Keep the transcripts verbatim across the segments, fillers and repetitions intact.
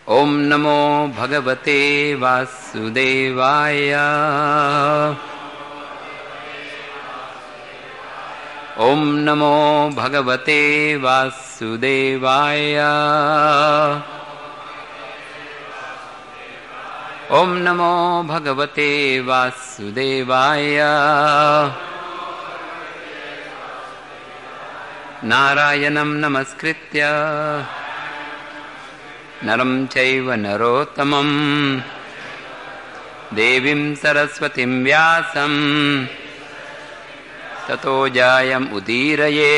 ओम नमो भगवते वासुदेवाय। ओम नमो भगवते वासुदेवाय। ओम नमो भगवते वासुदेवाय। नारायणं नमस्कृत्य नरं चैव नरोत्तमं देवीं सरस्वतीं व्यासं ततो जयम् उदीरये।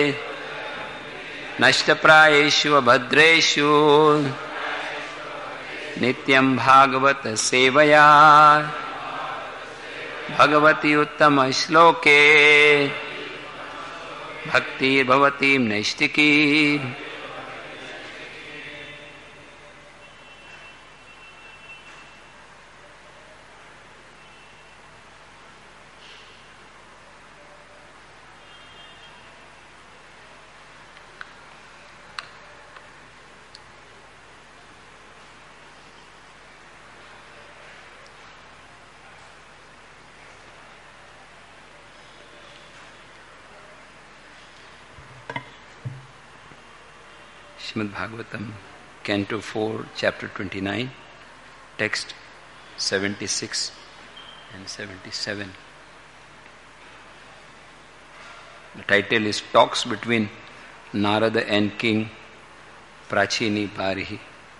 नष्टप्रायेषु भद्रेषु नित्यं भागवत सेवया भगवती उत्तम श्लोके भक्तिर्भवती नैष्टिकी। Srimad Bhagavatam, Canto four, Chapter twenty-nine, Text seventy-six and seventy-seven. The title is Talks Between Narada and King Prachini Parihi.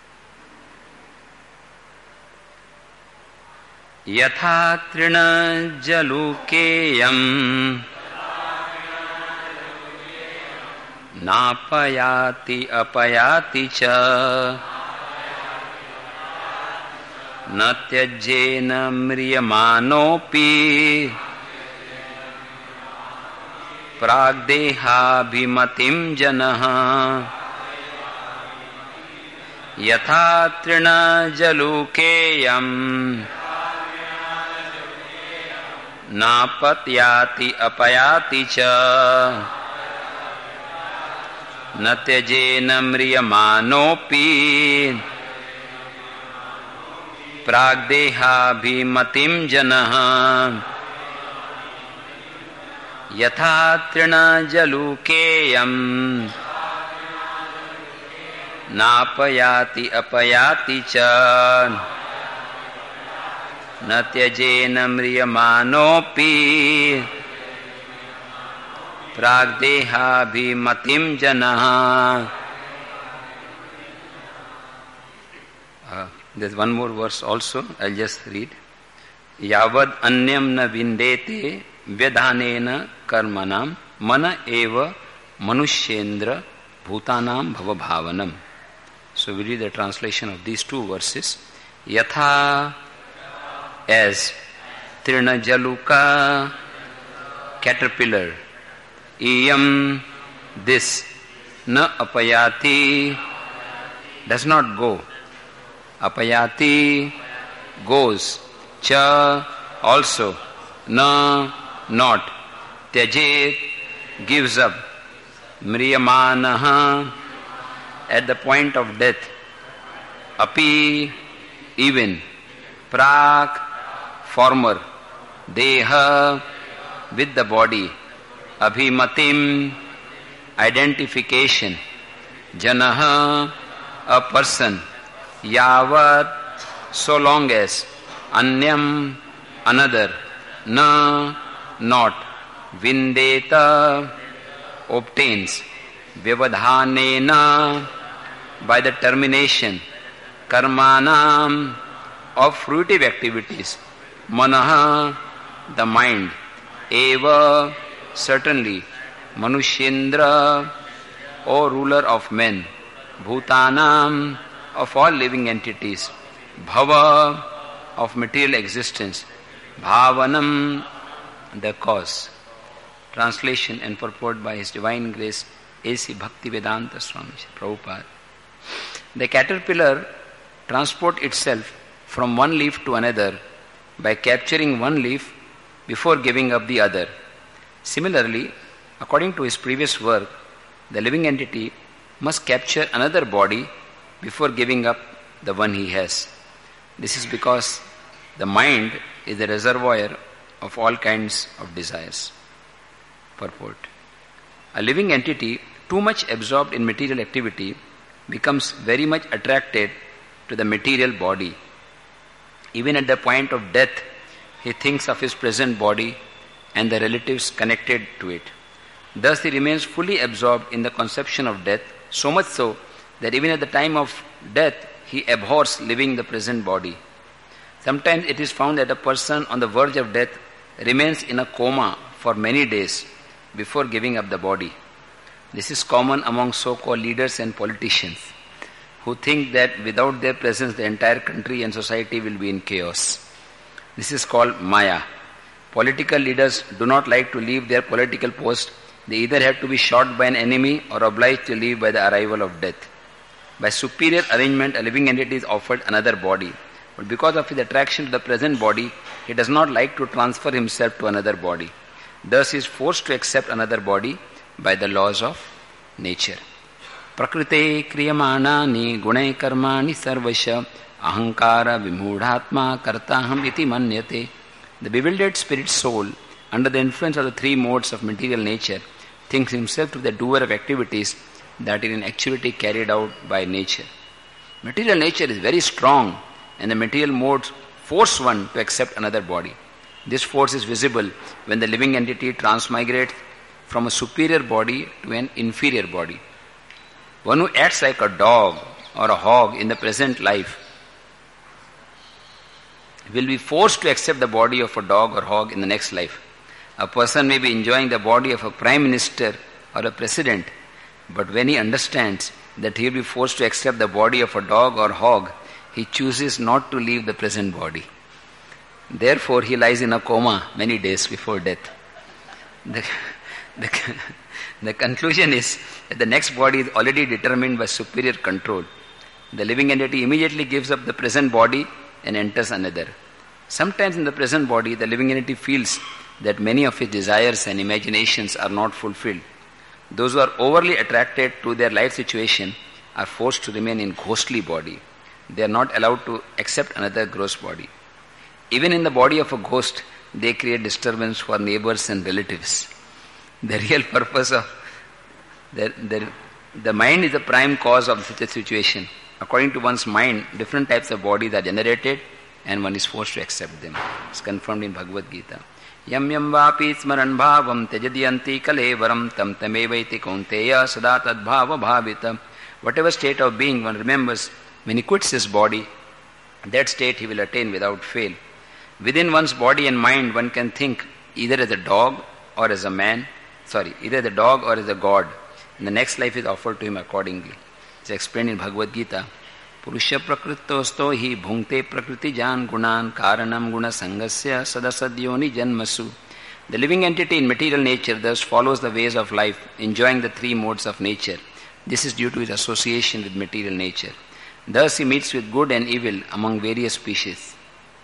Yatha trina jalukeyam नापयाति अपयाति च न त्यज्येन म्रियमाणोऽपि प्राग्देहाभिमतिं जनः। यथा तृणजलुकेयं नापयाति अपयाति च न त्यजेन म्रियमाणोऽपि प्राग्देहाभिमतिं जनः। यथा तृणजलुकेयं नापयाति अपयाति च न त्यजेन म्रियमाणोऽपि प्राग्देहाभिमतिं जनः। Uh, there's one more verse also, I'll just read. Yavad anyam na vindete vyadhanena karmanam mana eva manushendra bhutanam bhavabhavanam. So we read the translation of these two verses. Yatha, as Trinajaluka, caterpillar, iyam, this, na apayati, does not go, apayati, goes, cha, also, na, not, tyajet, gives up, mriyamanaha, at the point of death, api, even, prak, former, deha, with the body, abhimatim, identification, janaha, a person, yavat, so long as, anyam, another, na, not, vindeta, obtains, vyavadhanena, by the termination, karmanam, of fruitive activities, manaha, the mind, eva, certainly, manushendra, O ruler of men, bhutanam, of all living entities, bhava, of material existence, bhavanam, the cause. Translation and purport by His Divine Grace A C Bhaktivedanta Swami Prabhupada. The caterpillar transports itself from one leaf to another by capturing one leaf before giving up the other. Similarly, according to his previous work, the living entity must capture another body before giving up the one he has. This is because the mind is the reservoir of all kinds of desires. Purport. A living entity too much absorbed in material activity becomes very much attracted to the material body. Even at the point of death, he thinks of his present body and the relatives connected to it. Thus he remains fully absorbed in the conception of death, so much so that even at the time of death, he abhors living the present body. Sometimes it is found that a person on the verge of death remains in a coma for many days before giving up the body. This is common among so-called leaders and politicians who think that without their presence the entire country and society will be in chaos. This is called Maya. Political leaders do not like to leave their political post. They either have to be shot by an enemy or obliged to leave by the arrival of death. By superior arrangement, a living entity is offered another body. But because of his attraction to the present body, he does not like to transfer himself to another body. Thus he is forced to accept another body by the laws of nature. Prakrite kriyamanani gunai karmani sarvasya ahankara vimudhatma kartaham iti manyate. The bewildered spirit soul, under the influence of the three modes of material nature, thinks himself to be the doer of activities that are in actuality carried out by nature. Material nature is very strong, and the material modes force one to accept another body. This force is visible when the living entity transmigrates from a superior body to an inferior body. One who acts like a dog or a hog in the present life will be forced to accept the body of a dog or hog in the next life. A person may be enjoying the body of a prime minister or a president, but when he understands that he will be forced to accept the body of a dog or hog, he chooses not to leave the present body. Therefore, he lies in a coma many days before death. The, the, the conclusion is that the next body is already determined by superior control. The living entity immediately gives up the present body and enters another. Sometimes in the present body, the living entity feels that many of his desires and imaginations are not fulfilled. Those who are overly attracted to their life situation are forced to remain in ghostly body. They are not allowed to accept another gross body. Even in the body of a ghost, they create disturbance for neighbors and relatives. The real purpose of the, the, the mind is the prime cause of such a situation. According to one's mind, different types of bodies are generated and one is forced to accept them. It's confirmed in Bhagavad Gita. Yam yam vapi smaran bhavam tejadiyanti kalevaram tam tamevaiti kaunteya sada tadbhava bhavita. Whatever state of being one remembers, when he quits his body, that state he will attain without fail. Within one's body and mind, one can think either as a dog or as a man, sorry, either as a dog or as a god. And the next life is offered to him accordingly. It's explained in Bhagavad Gita. Purusha prakritosto hi bhungte prakriti jan gunan karanam guna sangasya sadasadyoni janmasu. The living entity in material nature thus follows the ways of life, enjoying the three modes of nature. This is due to his association with material nature. Thus he meets with good and evil among various species.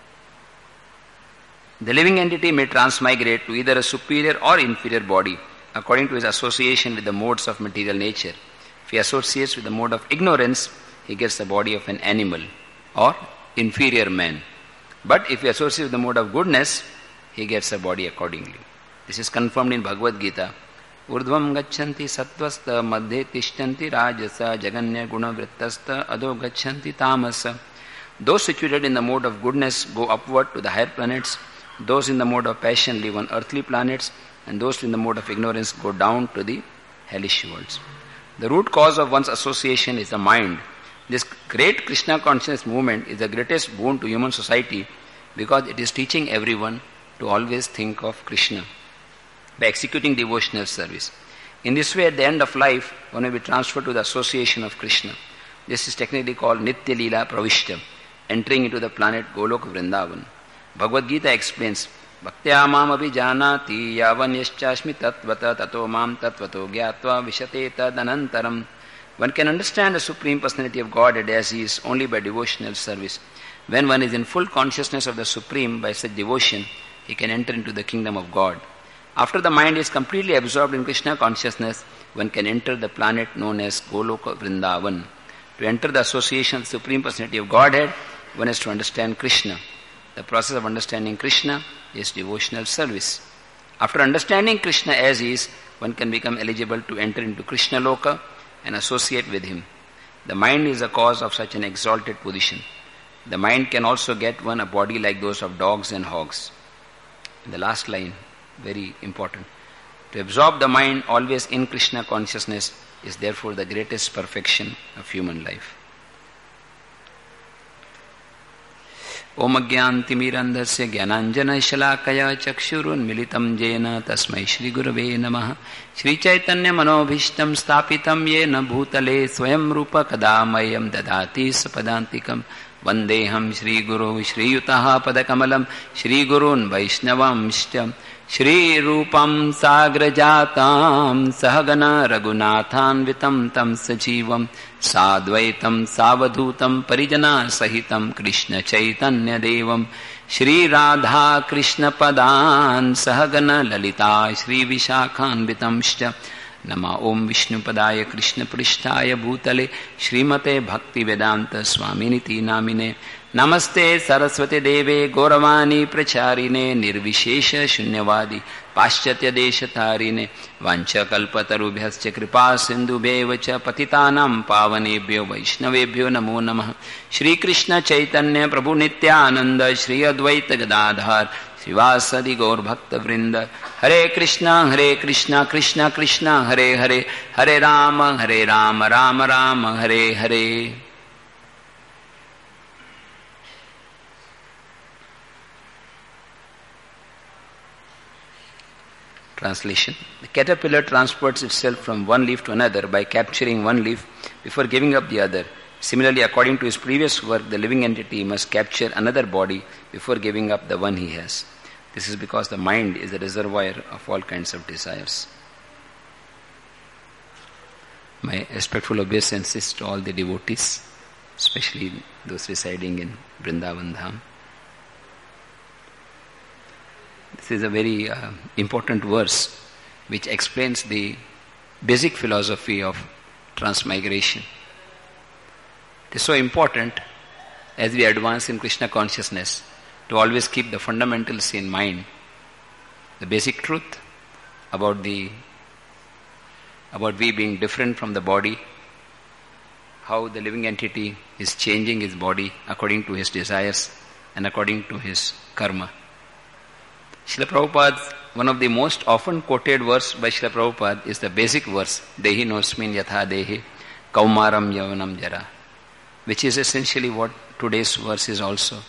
The living entity may transmigrate to either a superior or inferior body according to his association with the modes of material nature. If he associates with the mode of ignorance, he gets the body of an animal or inferior man. But if he associates with the mode of goodness, he gets a body accordingly. This is confirmed in Bhagavad Gita. Urdhvam gachanti sattvasta madhe tishtanti rajasa jaganya guna vrittasta adho gachanti tamasa. Those situated in the mode of goodness go upward to the higher planets. Those in the mode of passion live on earthly planets, and those in the mode of ignorance go down to the hellish worlds. The root cause of one's association is the mind. This great Krishna consciousness movement is the greatest boon to human society because it is teaching everyone to always think of Krishna by executing devotional service. In this way, at the end of life, one will be transferred to the association of Krishna. This is technically called Nitya Leela Pravishta, entering into the planet Goloka Vrindavan. Bhagavad Gita explains, Bhaktya mam abhijanati yavan yaschashmi tatvata tato mam tatvato gyatva vishate tadanantaram. One can understand the Supreme Personality of Godhead as he is only by devotional service. When one is in full consciousness of the Supreme by such devotion, he can enter into the kingdom of God. After the mind is completely absorbed in Krishna consciousness, one can enter the planet known as Goloka Vrindavan. To enter the association of the Supreme Personality of Godhead, one has to understand Krishna. The process of understanding Krishna is devotional service. After understanding Krishna as he is, one can become eligible to enter into Krishna Loka and associate with him. The mind is the cause of such an exalted position. The mind can also get one a body like those of dogs and hogs. And the last line, very important. To absorb the mind always in Krishna consciousness is therefore the greatest perfection of human life. Om Agyantimirandhasya Gyananjana Shalakaya Chakshurunmilitam Jena Tasmai Shri Gurave Namaha Shri Chaitanya Manobhishtam Stapitam Yena Bhutale Swayam Rupa Kadamayam Dadati Sapadantikam Vandeham Shri Guru Shri Yutaha Padakamalam Shri Gurun Vaishnavamshtam Shri Rupam Sagrajatam Sahagana Raghunathanvitam Tam Sajivam Sadvaitam Savadhutam Parijana Sahitam Krishna Chaitanya Devam Shri Radha Krishna Padan Sahagana Lalita Shri Vishakhanvitamshcha Nama Om Vishnu Padaya Krishna Prishtaya Bhutale Shrimate Bhakti Vedanta Swaminiti Namine Namaste Saraswati Deve Gauravani Pracharine Nirvishesha Shunyavadi Paschatya Deshatarine Vancha Kalpatarubhyascha Kripa Sindhubhevacha Patitanam Pavanebhyo Vaishnavebhyo Namo Namah Shri Krishna Chaitanya Prabhu Nityananda Shri Advaita Gadadhar Srivasadi Gaur Bhakta Vrinda Hare Krishna Hare Krishna Krishna Krishna Hare Hare Hare Rama Hare Rama Rama Rama Hare Hare. Translation. The caterpillar transports itself from one leaf to another by capturing one leaf before giving up the other. Similarly, according to his previous work, the living entity must capture another body before giving up the one he has. This is because the mind is the reservoir of all kinds of desires. My respectful obeisances to all the devotees, especially those residing in Vrindavan Dham. This is a very uh, important verse which explains the basic philosophy of transmigration. It is so important as we advance in Krishna consciousness to always keep the fundamentals in mind, the basic truth about the about we being different from the body, how the living entity is changing his body according to his desires and according to his karma. Srila Prabhupada, one of the most often quoted verse by Srila Prabhupada is the basic verse, Dehi nosmin yatha dehi kaumaram yavanam jara, which is essentially what today's verse is also.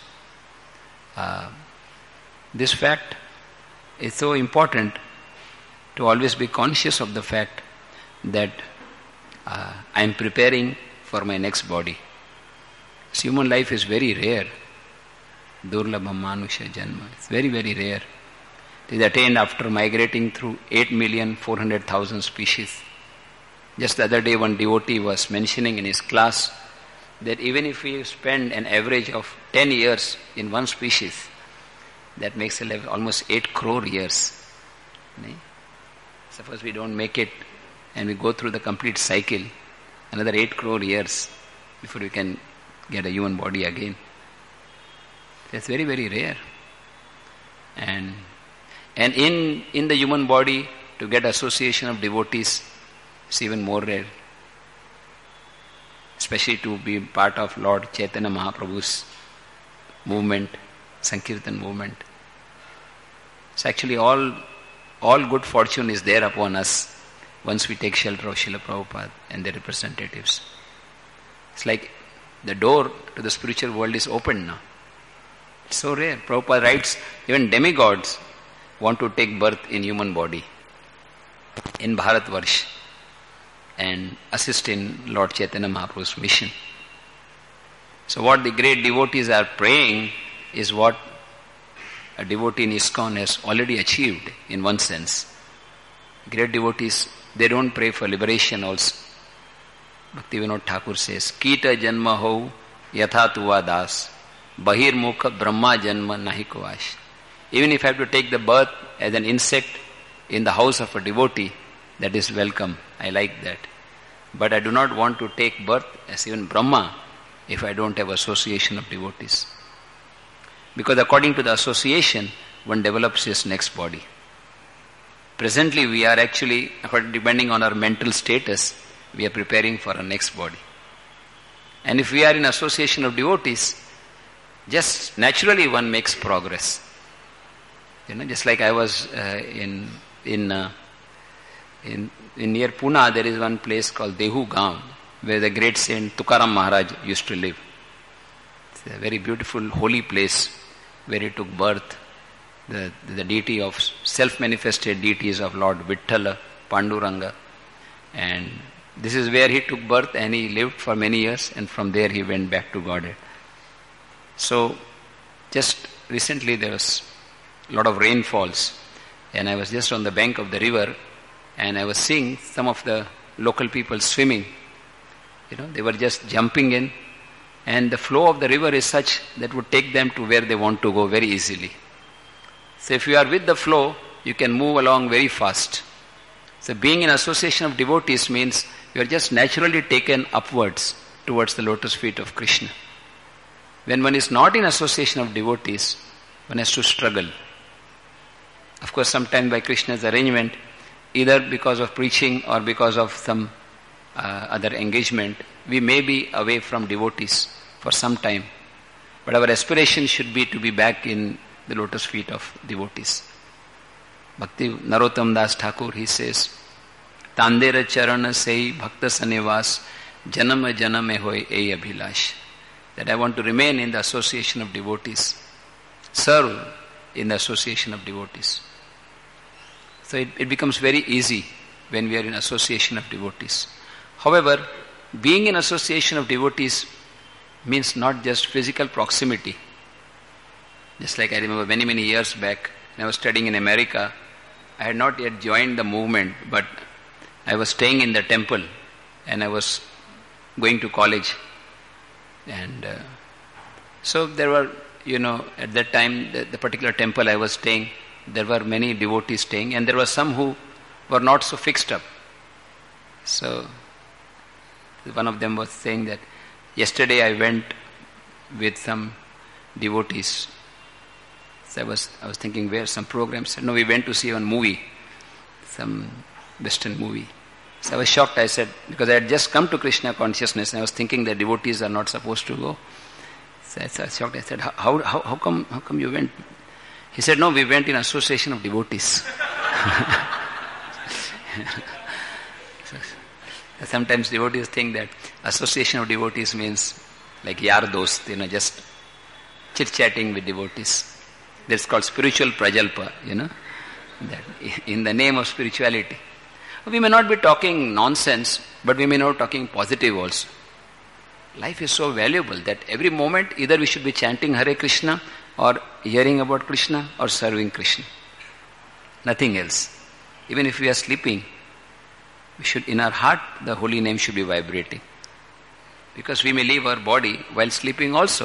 Uh, this fact is so important to always be conscious of the fact that uh, I am preparing for my next body. This human life is very rare. Durlabham manusha janma. It's very, very rare. It is attained after migrating through eight million four hundred thousand species. Just the other day one devotee was mentioning in his class that even if we spend an average of ten years in one species, that makes almost eight crore years. Suppose we don't make it and we go through the complete cycle, another eight crore years before we can get a human body again. That's very, very rare. And and in, in the human body, to get association of devotees is even more rare. Especially to be part of Lord Chaitanya Mahaprabhu's movement, Sankirtan movement. So actually all, all good fortune is there upon us once we take shelter of Srila Prabhupada and their representatives. It's like the door to the spiritual world is opened now. It's so rare. Prabhupada writes, even demigods want to take birth in human body, in Bharatvarsh, and assist in Lord Chaitanya Mahaprabhu's mission. So what the great devotees are praying is what a devotee in ISKCON has already achieved in one sense. Great devotees, they don't pray for liberation also. Bhaktivinoda Thakur says, Kita janma ho yatha tuva das, bahir mukha brahma janma nahi kovash. Even if I have to take the birth as an insect in the house of a devotee, that is welcome. I like that. But I do not want to take birth as even Brahma if I don't have association of devotees. Because according to the association, one develops his next body. Presently we are actually, depending on our mental status, we are preparing for our next body. And if we are in association of devotees, just naturally one makes progress. You know, just like I was uh, in in, uh, in in near Pune, there is one place called Dehu Gaon, where the great saint Tukaram Maharaj used to live. It's a very beautiful, holy place where he took birth. The, the deity of self-manifested deities of Lord Vithala, Panduranga, and this is where he took birth, and he lived for many years, and from there he went back to Godhead. So, just recently there was a lot of rainfalls, and I was just on the bank of the river, and I was seeing some of the local people swimming. You know, they were just jumping in, and the flow of the river is such that would take them to where they want to go very easily. So if you are with the flow, you can move along very fast. So being in association of devotees means you are just naturally taken upwards towards the lotus feet of Krishna. When one is not in association of devotees, one has to struggle. Of course, sometimes by Krishna's arrangement, either because of preaching or because of some uh, other engagement, we may be away from devotees for some time. But our aspiration should be to be back in the lotus feet of devotees. Bhakti Narottam Das Thakur, he says, Tandera charana sei bhakta sanivas janama janame hoy ei abhilash. That I want to remain in the association of devotees, serve in the association of devotees. So it, it becomes very easy when we are in association of devotees. However, being in association of devotees means not just physical proximity. Just like I remember many, many years back, when I was studying in America, I had not yet joined the movement, but I was staying in the temple and I was going to college. And uh, so there were, you know, at that time, the, the particular temple I was staying, there were many devotees staying, and there were some who were not so fixed up. So one of them was saying that, yesterday I went with some devotees. So I was I was thinking, where some programs? No, we went to see one movie, some Western movie. So I was shocked. I said, because I had just come to Krishna consciousness, and I was thinking that devotees are not supposed to go. So I was shocked. I said, how how how come how come you went? He said, no, we went in association of devotees. Sometimes devotees think that association of devotees means like yar dost, you know, just chit-chatting with devotees. That's called spiritual prajalpa, you know, that in the name of spirituality. We may not be talking nonsense, but we may not be talking positive also. Life is so valuable that every moment either we should be chanting Hare Krishna or hearing about Krishna or serving Krishna. Nothing else. Even if we are sleeping, we should, in our heart, the holy name should be vibrating. Because we may leave our body while sleeping also.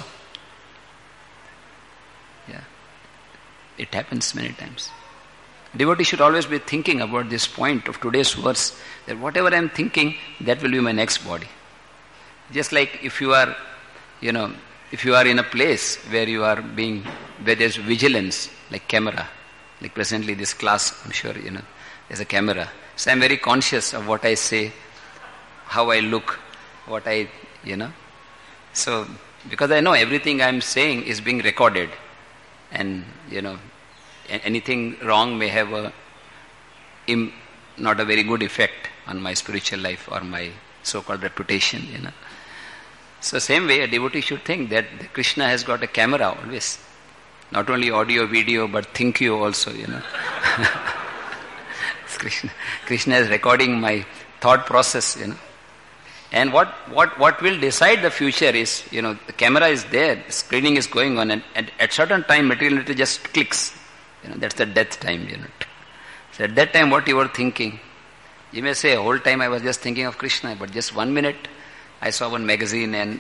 Yeah. It happens many times. Devotee should always be thinking about this point of today's verse, that whatever I am thinking, that will be my next body. Just like if you are, you know, if you are in a place where you are being, where there's vigilance, like camera, like presently this class, I'm sure, you know, there's a camera. So I'm very conscious of what I say, how I look, what I, you know. So, because I know everything I'm saying is being recorded, and, you know, anything wrong may have a im, not a very good effect on my spiritual life or my so-called reputation, you know. So same way a devotee should think that Krishna has got a camera always. Not only audio, video, but think you also, you know. Krishna, Krishna is recording my thought process, you know. And what, what, what will decide the future is, you know, the camera is there, the screening is going on, and, and at certain time materiality just clicks. You know, that's the death time, you know. So at that time what you were thinking, you may say, whole time I was just thinking of Krishna, but just one minute I saw one magazine and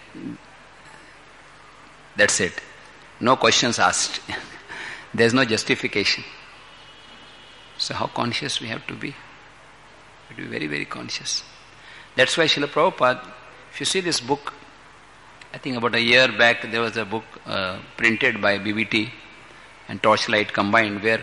that's it. No questions asked. There's no justification. So how conscious we have to be? We have to be very, very conscious. That's why Srila Prabhupada, if you see this book, I think about a year back there was a book uh, printed by B B T and Torchlight combined where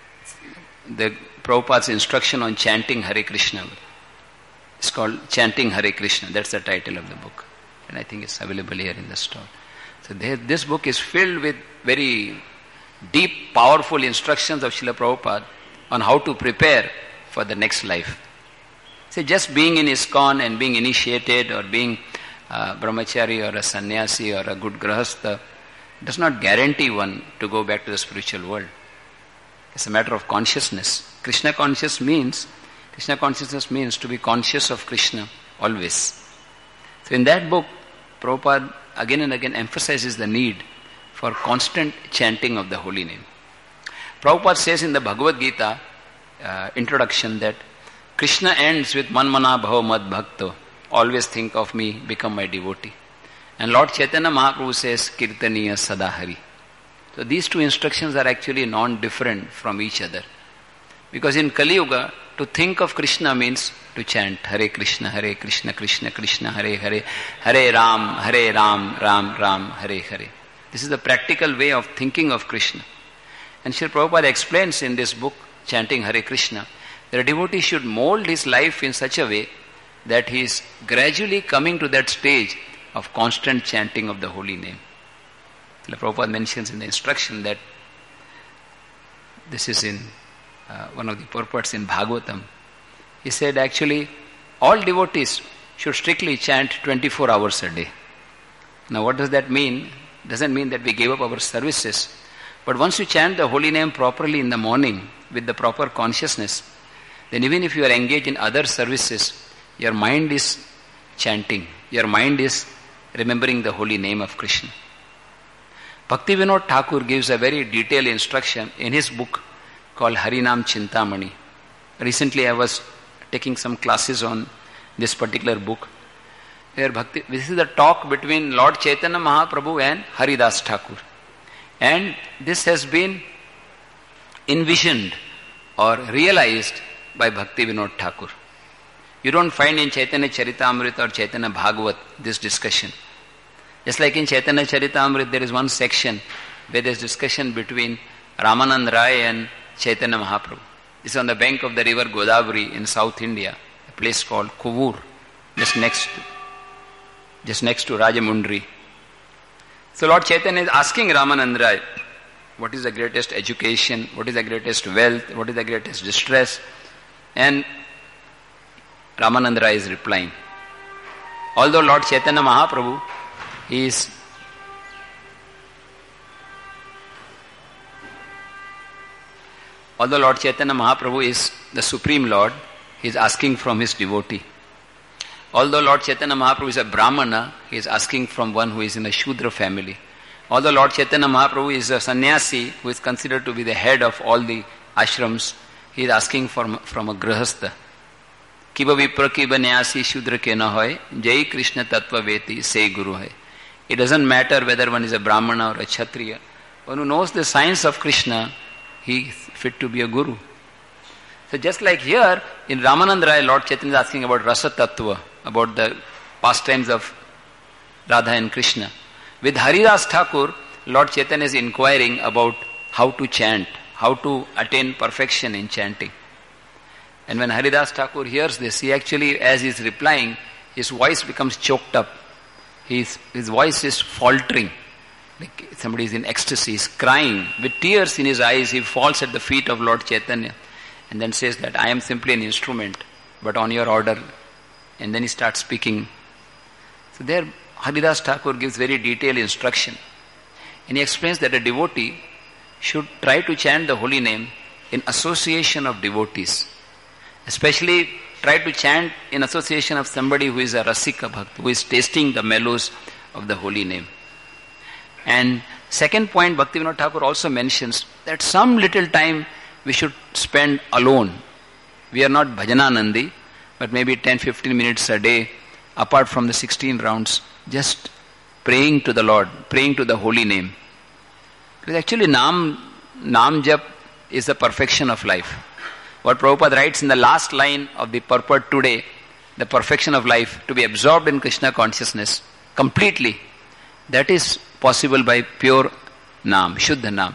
the Prabhupada's instruction on chanting Hare Krishna. It's called Chanting Hare Krishna. That's the title of the book. And I think it's available here in the store. So there, this book is filled with very deep, powerful instructions of Srila Prabhupada on how to prepare for the next life. See, just being in ISKCON and being initiated or being a brahmachari or a sannyasi or a good grahastha does not guarantee one to go back to the spiritual world. It's a matter of consciousness. Krishna conscious means, Krishna consciousness means to be conscious of Krishna always. So in that book, Prabhupada again and again emphasizes the need for constant chanting of the holy name. Prabhupada says in the Bhagavad Gita uh, introduction that Krishna ends with Manmana Bhava Mad Bhakto. Always think of me, become my devotee. And Lord Chaitanya Mahaprabhu says Kirtaniya Sadahari. So these two instructions are actually non-different from each other. Because in Kali Yuga, to think of Krishna means to chant Hare Krishna, Hare Krishna, Krishna Krishna, Hare Hare, Hare Ram, Hare Ram, Ram Ram, Hare Hare. This is the practical way of thinking of Krishna. And Srila Prabhupada explains in this book, Chanting Hare Krishna, that a devotee should mold his life in such a way that he is gradually coming to that stage of constant chanting of the holy name. Srila Prabhupada mentions in the instruction that this is in uh, one of the purports in Bhagavatam. He said actually all devotees should strictly chant twenty-four hours a day. Now what does that mean? Doesn't mean that we gave up our services. But once you chant the holy name properly in the morning with the proper consciousness, then even if you are engaged in other services, your mind is chanting. Your mind is remembering the holy name of Krishna. Bhaktivinoda Thakur gives a very detailed instruction in his book called Harinam Chintamani. Recently I was taking some classes on this particular book. Where Bhakti, this is the talk between Lord Chaitanya Mahaprabhu and Haridas Thakur. And this has been envisioned or realized by Bhaktivinoda Thakur. You don't find in Chaitanya Charitamrita or Chaitanya Bhagavat this discussion. Just like in Chaitanya Charitamrita there is one section where there is discussion between Ramanand Rai and Chaitanya Mahaprabhu. This is on the bank of the river Godavari in South India, a place called Kovur, just next to, just next to Rajamundry. So Lord Chaitanya is asking Ramanand Rai, what is the greatest education, what is the greatest wealth, what is the greatest distress? And Ramanand Rai is replying. Although Lord Chaitanya Mahaprabhu is although Lord Chaitanya Mahaprabhu is the Supreme Lord, he is asking from his devotee. Although Lord Chaitanya Mahaprabhu is a Brahmana, he is asking from one who is in a Shudra family. Although Lord Chaitanya Mahaprabhu is a sannyasi who is considered to be the head of all the ashrams, he is asking from, from a grahastha. Kiba vipra kiba nyasi shudra ke na hoy, jai Krishna tattva veti say guru hai. It doesn't matter whether one is a Brahmana or a Kshatriya. One who knows the science of Krishna, he is fit to be a guru. So just like here, in Ramanand Rai, Lord Chaitanya is asking about Rasa Tattva, about the pastimes of Radha and Krishna. With Haridas Thakur, Lord Chaitanya is inquiring about how to chant, how to attain perfection in chanting. And when Haridas Thakur hears this, he actually, as he is replying, his voice becomes choked up. His, his voice is faltering. Like somebody is in ecstasy, is crying. With tears in his eyes, he falls at the feet of Lord Chaitanya and then says that I am simply an instrument, but on your order. And then he starts speaking. So there Haridas Thakur gives very detailed instruction. And he explains that a devotee should try to chant the holy name in association of devotees. Especially try to chant in association of somebody who is a Rasika Bhakt, who is tasting the mellows of the holy name. And second point, Bhaktivinoda Thakur also mentions that some little time we should spend alone. We are not Bhajananandi, but maybe ten to fifteen minutes a day, apart from the sixteen rounds, just praying to the Lord, praying to the holy name. Because actually Nam, Nam Jap is the perfection of life. What Prabhupada writes in the last line of the purport today, the perfection of life, to be absorbed in Krishna consciousness completely, that is possible by pure Naam, Shuddha Naam.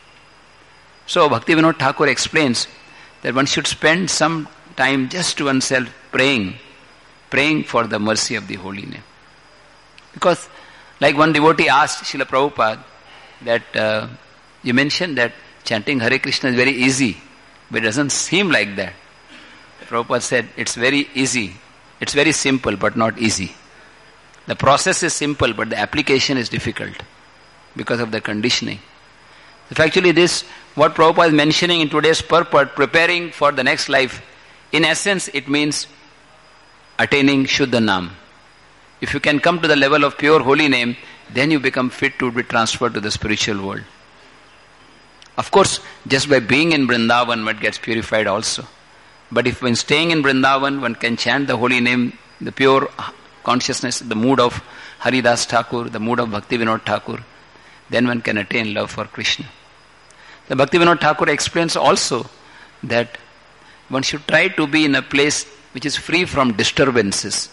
So Bhaktivinoda Thakur explains that one should spend some time just to oneself praying, praying for the mercy of the holy name. Because like one devotee asked Srila Prabhupada that uh, you mentioned that chanting Hare Krishna is very easy, but it doesn't seem like that. Prabhupada said it's very easy, it's very simple but not easy. The process is simple but the application is difficult because of the conditioning. So actually this, what Prabhupada is mentioning in today's purport, preparing for the next life, in essence it means attaining Shuddha Naam. If you can come to the level of pure holy name, then you become fit to be transferred to the spiritual world. Of course, just by being in Vrindavan, one gets purified also. But if when staying in Vrindavan, one can chant the holy name, the pure consciousness, the mood of Haridas Thakur, the mood of Bhaktivinoda Thakur, then one can attain love for Krishna. The Bhaktivinoda Thakur explains also that one should try to be in a place which is free from disturbances.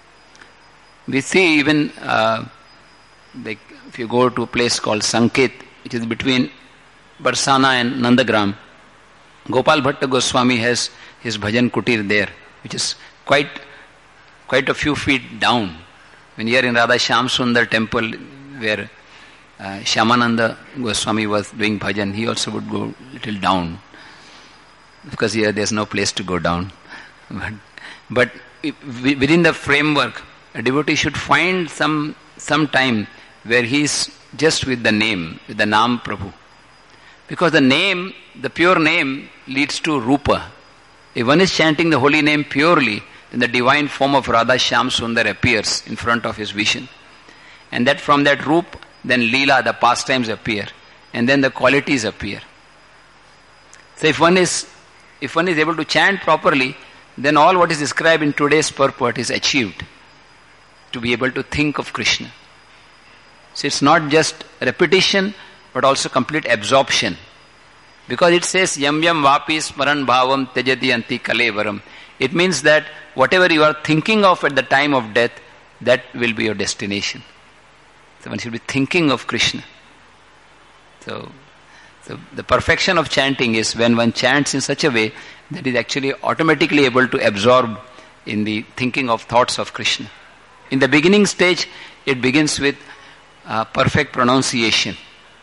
We see even, uh, like if you go to a place called Sanket, which is between Barsana and Nandagram, Gopal Bhatta Goswami has his bhajan kutir there, which is quite quite a few feet down. When here in Radha Shyam Sundar temple, where uh, Shyamananda Goswami was doing bhajan, he also would go little down, because here there's no place to go down. But, but within the framework, a devotee should find some some time where he is just with the name, with the Naam Prabhu. Because the name, the pure name, leads to Rupa. If one is chanting the holy name purely, then the divine form of Radha Shyam Sundar appears in front of his vision. And that from that Rup, then Leela, the pastimes appear. And then the qualities appear. So if one is if one is able to chant properly, then all what is described in today's purport is achieved. To be able to think of Krishna. So it's not just repetition, but also complete absorption. Because it says, Yam Yam Vapi Smaran Bhavam Tejati Anti Kalevaram. It means that whatever you are thinking of at the time of death, that will be your destination. So one should be thinking of Krishna. So, so the perfection of chanting is when one chants in such a way that is actually automatically able to absorb in the thinking of thoughts of Krishna. In the beginning stage, it begins with uh, perfect pronunciation.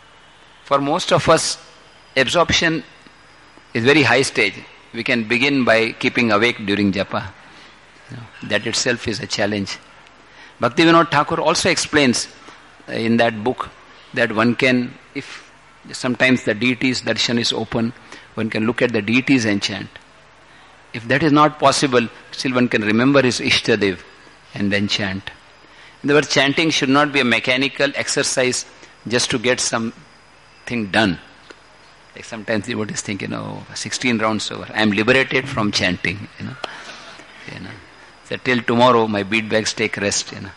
For most of us, absorption is very high stage. We can begin by keeping awake during japa. You know, that itself is a challenge. Bhaktivinoda Thakur also explains in that book that one can, if sometimes the deities darshan is open, one can look at the deities and chant. If that is not possible, still one can remember his Ishtadev and then chant. In other words, chanting should not be a mechanical exercise just to get something done. Like sometimes the devotee is thinking, oh, sixteen rounds over. I am liberated from chanting. You know, you know. So till tomorrow, my bead bags take rest. You know.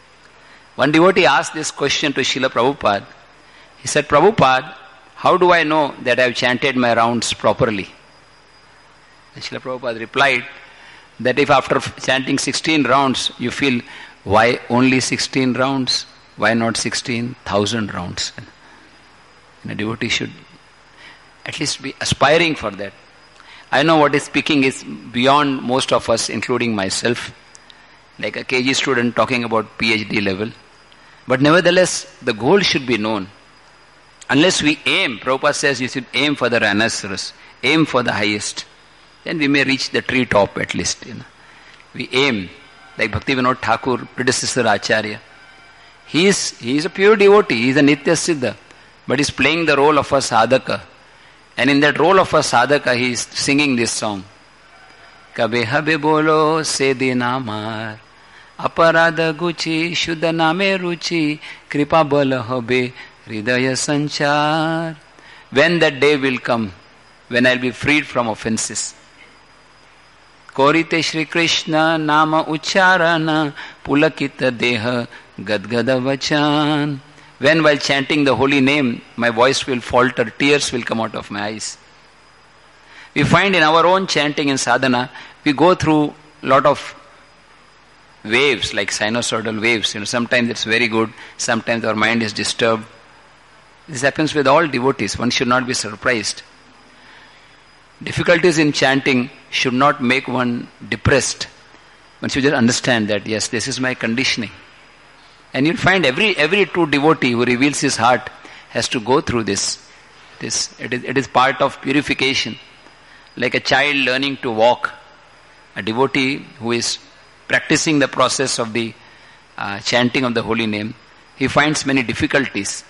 One devotee asked this question to Srila Prabhupada. He said, Prabhupada, how do I know that I have chanted my rounds properly? And Srila Prabhupada replied that if after chanting sixteen rounds, you feel, why only sixteen rounds? Why not sixteen thousand rounds? And a devotee should at least be aspiring for that. I know what is speaking is beyond most of us, including myself, like a K G student talking about PhD level. But nevertheless, the goal should be known. Unless we aim, Prabhupada says you should aim for the rhinoceros, aim for the highest. Then we may reach the tree top at least. You know. We aim, like Bhaktivinoda Thakur, predecessor Acharya. He is, he is a pure devotee, he is a Nitya Siddha, but he is playing the role of a sadhaka. And in that role of a sadhaka, he is singing this song. Kabe habe bolo se dinamar, aparada guchi, shuddha name ruchi, kripa bala habe, hridaya sanchar. When that day will come, when I will be freed from offenses. Korite Shri Krishna nama ucharana, pulakita deha, gadgada vachan. When while chanting the holy name, my voice will falter, tears will come out of my eyes. We find in our own chanting in sadhana, we go through a lot of waves, like sinusoidal waves. You know, sometimes it's very good, sometimes our mind is disturbed. This happens with all devotees. One should not be surprised. Difficulties in chanting should not make one depressed. One should just understand that, yes, this is my conditioning. And you'll find every every true devotee who reveals his heart has to go through this. This it is, it is part of purification. Like a child learning to walk. A devotee who is practicing the process of the uh, chanting of the holy name, he finds many difficulties.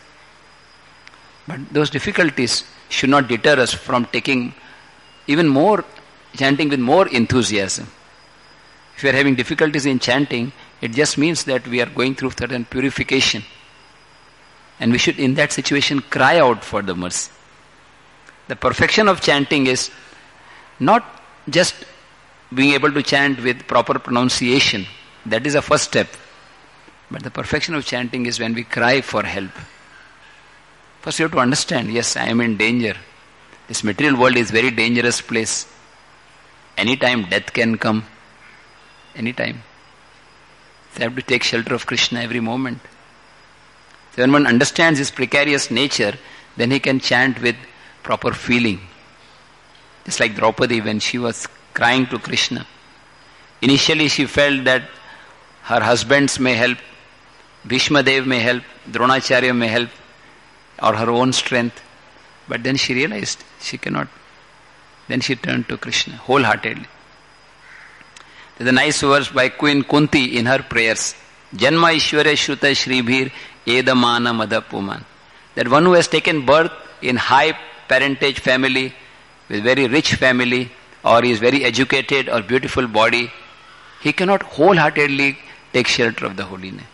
But those difficulties should not deter us from taking even more, chanting with more enthusiasm. If we are having difficulties in chanting, it just means that we are going through certain purification. And we should, in that situation, cry out for the mercy. The perfection of chanting is not just being able to chant with proper pronunciation. That is a first step. But the perfection of chanting is when we cry for help. First you have to understand, yes, I am in danger. This material world is a very dangerous place. Anytime death can come. Anytime. So I have to take shelter of Krishna every moment. So when one understands his precarious nature, then he can chant with proper feeling. Just like Draupadi when she was crying to Krishna. Initially she felt that her husbands may help, Bhishma Dev may help, Dronacharya may help, or her own strength. But then she realized she cannot. Then she turned to Krishna wholeheartedly. There's a nice verse by Queen Kunti in her prayers. Janma Ishwara Shruta Shribhir Edamana Madhapuman. That one who has taken birth in high parentage family, with very rich family, or is very educated or beautiful body, he cannot wholeheartedly take shelter of the holy name.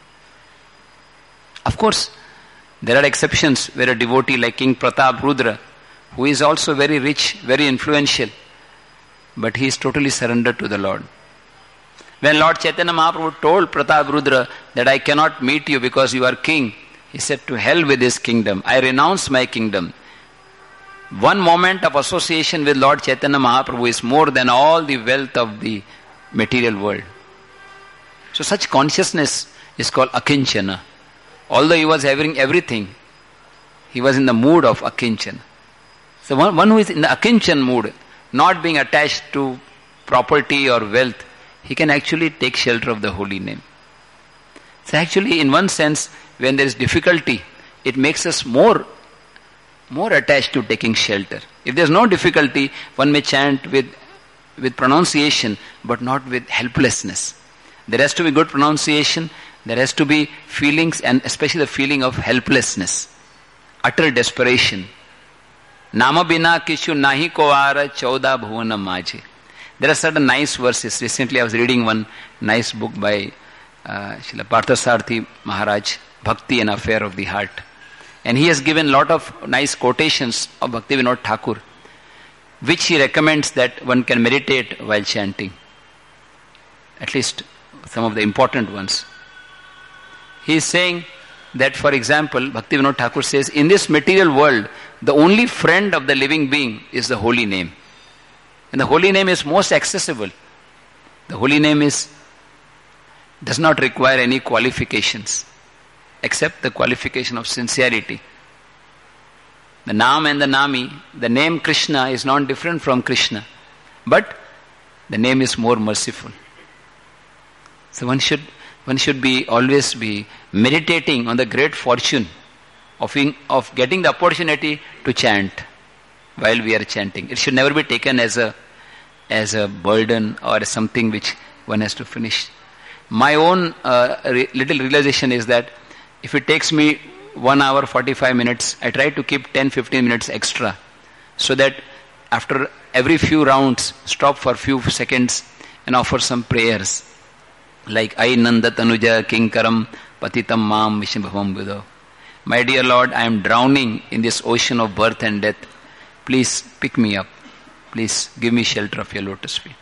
Of course, there are exceptions where a devotee like King Pratap Rudra, who is also very rich, very influential, but he is totally surrendered to the Lord. When Lord Chaitanya Mahaprabhu told Pratap Rudra that I cannot meet you because you are king, he said, to hell with this kingdom. I renounce my kingdom. One moment of association with Lord Chaitanya Mahaprabhu is more than all the wealth of the material world. So such consciousness is called akinchana. Although he was having everything, he was in the mood of akinchana. So one, one who is in the akinchan mood, not being attached to property or wealth, he can actually take shelter of the holy name. So actually, in one sense, when there is difficulty, it makes us more, more attached to taking shelter. If there is no difficulty, one may chant with, with pronunciation, but not with helplessness. There has to be good pronunciation, there has to be feelings, and especially the feeling of helplessness, utter desperation. Nama bina kishu nahi ko aara chauda bhuvana maje. There are certain nice verses. Recently I was reading one nice book by uh, Srila Parthasarathi Maharaj, Bhakti, an Affair of the Heart. And he has given a lot of nice quotations of Bhaktivinoda Thakur, which he recommends that one can meditate while chanting. At least some of the important ones. He is saying that, for example, Bhaktivinoda Thakur says, in this material world, the only friend of the living being is the holy name. And the holy name is most accessible. The holy name is does not require any qualifications, except the qualification of sincerity. The Naam and the Nami, the name Krishna is not different from Krishna, but the name is more merciful. So one should one should be always be meditating on the great fortune of in, of getting the opportunity to chant while we are chanting. It should never be taken as a as a burden or as something which one has to finish. My own uh, re- little realization is that if it takes me one hour forty-five minutes, I try to keep ten to fifteen minutes extra, so that after every few rounds, stop for few seconds and offer some prayers. Like, I Nanda Tanuja Kinkaram Patitam Mam Vishambhavam Buddha. My dear Lord, I am drowning in this ocean of birth and death. Please pick me up. Please give me shelter of your lotus feet.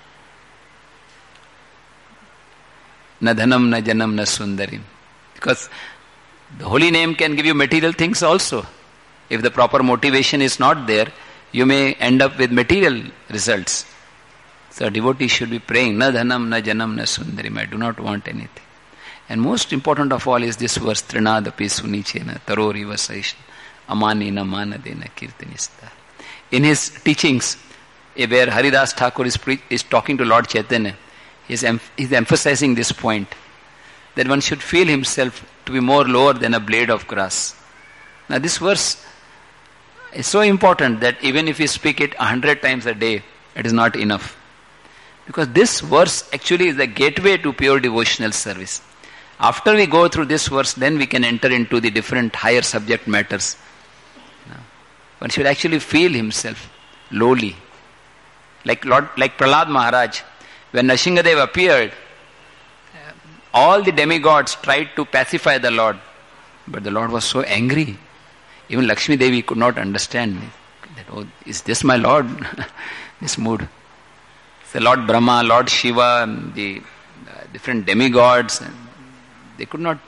Na dhanam, na janam, na sundarim. Because the holy name can give you material things also. If the proper motivation is not there, you may end up with material results. So a devotee should be praying, na dhanam, na janam, na sundarim. I do not want anything. And most important of all is this verse, Trinadapi sunichena, tarori vasaishna, amanina manadena kirtanista. In his teachings, where Haridas Thakur is, pre- is talking to Lord Chaitanya, he is em- he's emphasizing this point, that one should feel himself to be more lower than a blade of grass. Now this verse is so important that even if we speak it a hundred times a day, it is not enough. Because this verse actually is the gateway to pure devotional service. After we go through this verse, then we can enter into the different higher subject matters. One should actually feel himself lowly. Like Lord, like Prahlad Maharaj, when Nrsingadev appeared, all the demigods tried to pacify the Lord, but the Lord was so angry. Even Lakshmi Devi could not understand that, oh, is this my Lord? This mood. So Lord Brahma, Lord Shiva, the uh, different demigods, and they could not.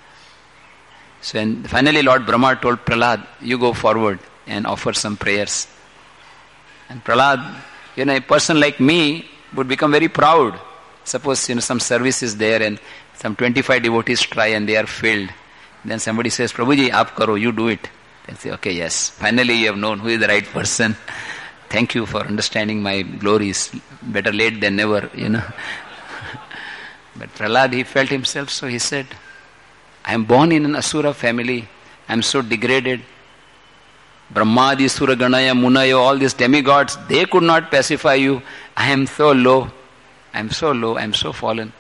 So and finally Lord Brahma told Prahlad, you go forward and offer some prayers. And Prahlad, you know, a person like me would become very proud. Suppose, you know, some service is there and some twenty-five devotees try and they are failed. Then somebody says, Prabhuji, aap karo, you do it. Then say, okay, yes, finally you have known who is the right person. Thank you for understanding my glories. Better late than never, you know. But Prahlad, he felt himself, so he said, I am born in an Asura family. I am so degraded. Brahmadi, Suraganaya, Munayo, all these demigods, they could not pacify you. I am so low. I am so low. I am so fallen.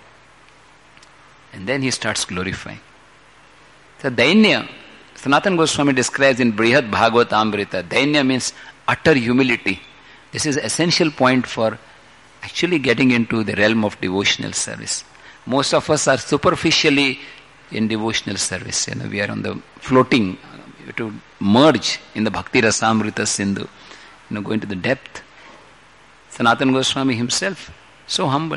And then he starts glorifying. So Dainya, Sanatana Goswami describes in Brihad Bhagavatamrita, Dainya means utter humility. This is essential point for actually getting into the realm of devotional service. Most of us are superficially in devotional service. You know, we are on the floating, to merge in the Bhakti Rasamrita Sindhu, you know, go into the depth. Sanatana Goswami himself, so humble.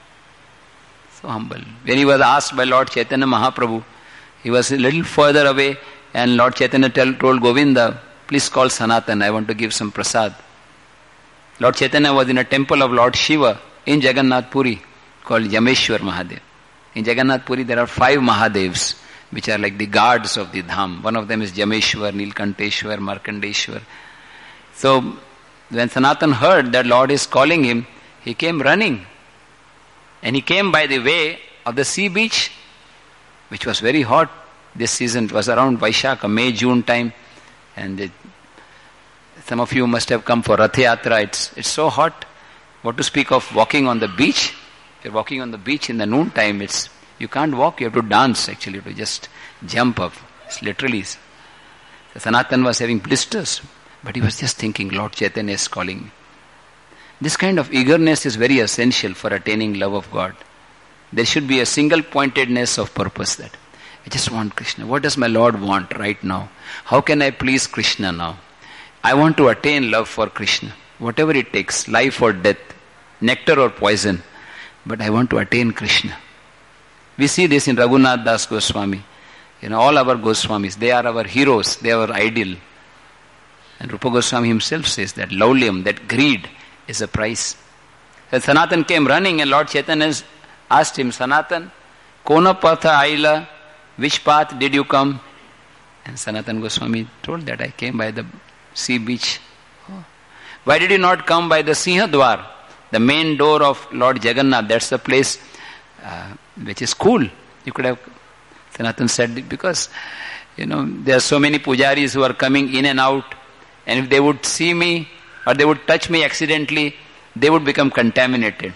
So humble. When he was asked by Lord Chaitanya Mahaprabhu, he was a little further away and Lord Chaitanya tell, told Govinda, please call Sanatana, I want to give some prasad. Lord Chaitanya was in a temple of Lord Shiva in Jagannath Puri called Yameshwar Mahadev. In Jagannath Puri there are five Mahadevs which are like the guards of the Dham. One of them is Jameshwar, Nilkanteshwar, Markandeshwar. So when Sanatan heard that Lord is calling him, he came running. And he came by the way of the sea beach, which was very hot this season. It was around Vaishakha, May, June time. And it, some of you must have come for Rath Yatra. It's, it's so hot. What to speak of walking on the beach? If you're walking on the beach in the noon time, it's you can't walk, you have to dance actually, you have to just jump up. It's literally. So Sanatan was having blisters, but he was just thinking, Lord Chaitanya is calling me. This kind of eagerness is very essential for attaining love of God. There should be a single pointedness of purpose that I just want Krishna. What does my Lord want right now? How can I please Krishna now? I want to attain love for Krishna. Whatever it takes, life or death, nectar or poison, but I want to attain Krishna. We see this in Raghunath Das Goswami. You know, all our Goswamis, they are our heroes, they are our ideal. And Rupa Goswami himself says that laulyam, that greed, is a price. So Sanatan came running and Lord Chaitanya asked him, Sanatan, Kona Patha Aila, which path did you come? And Sanatan Goswami told that I came by the sea beach. Oh. Why did you not come by the Sinhadwar, the main door of Lord Jagannath? That's the place uh, which is cool. You could have, Sanatan said, because, you know, there are so many pujaris who are coming in and out, and if they would see me or they would touch me accidentally, they would become contaminated.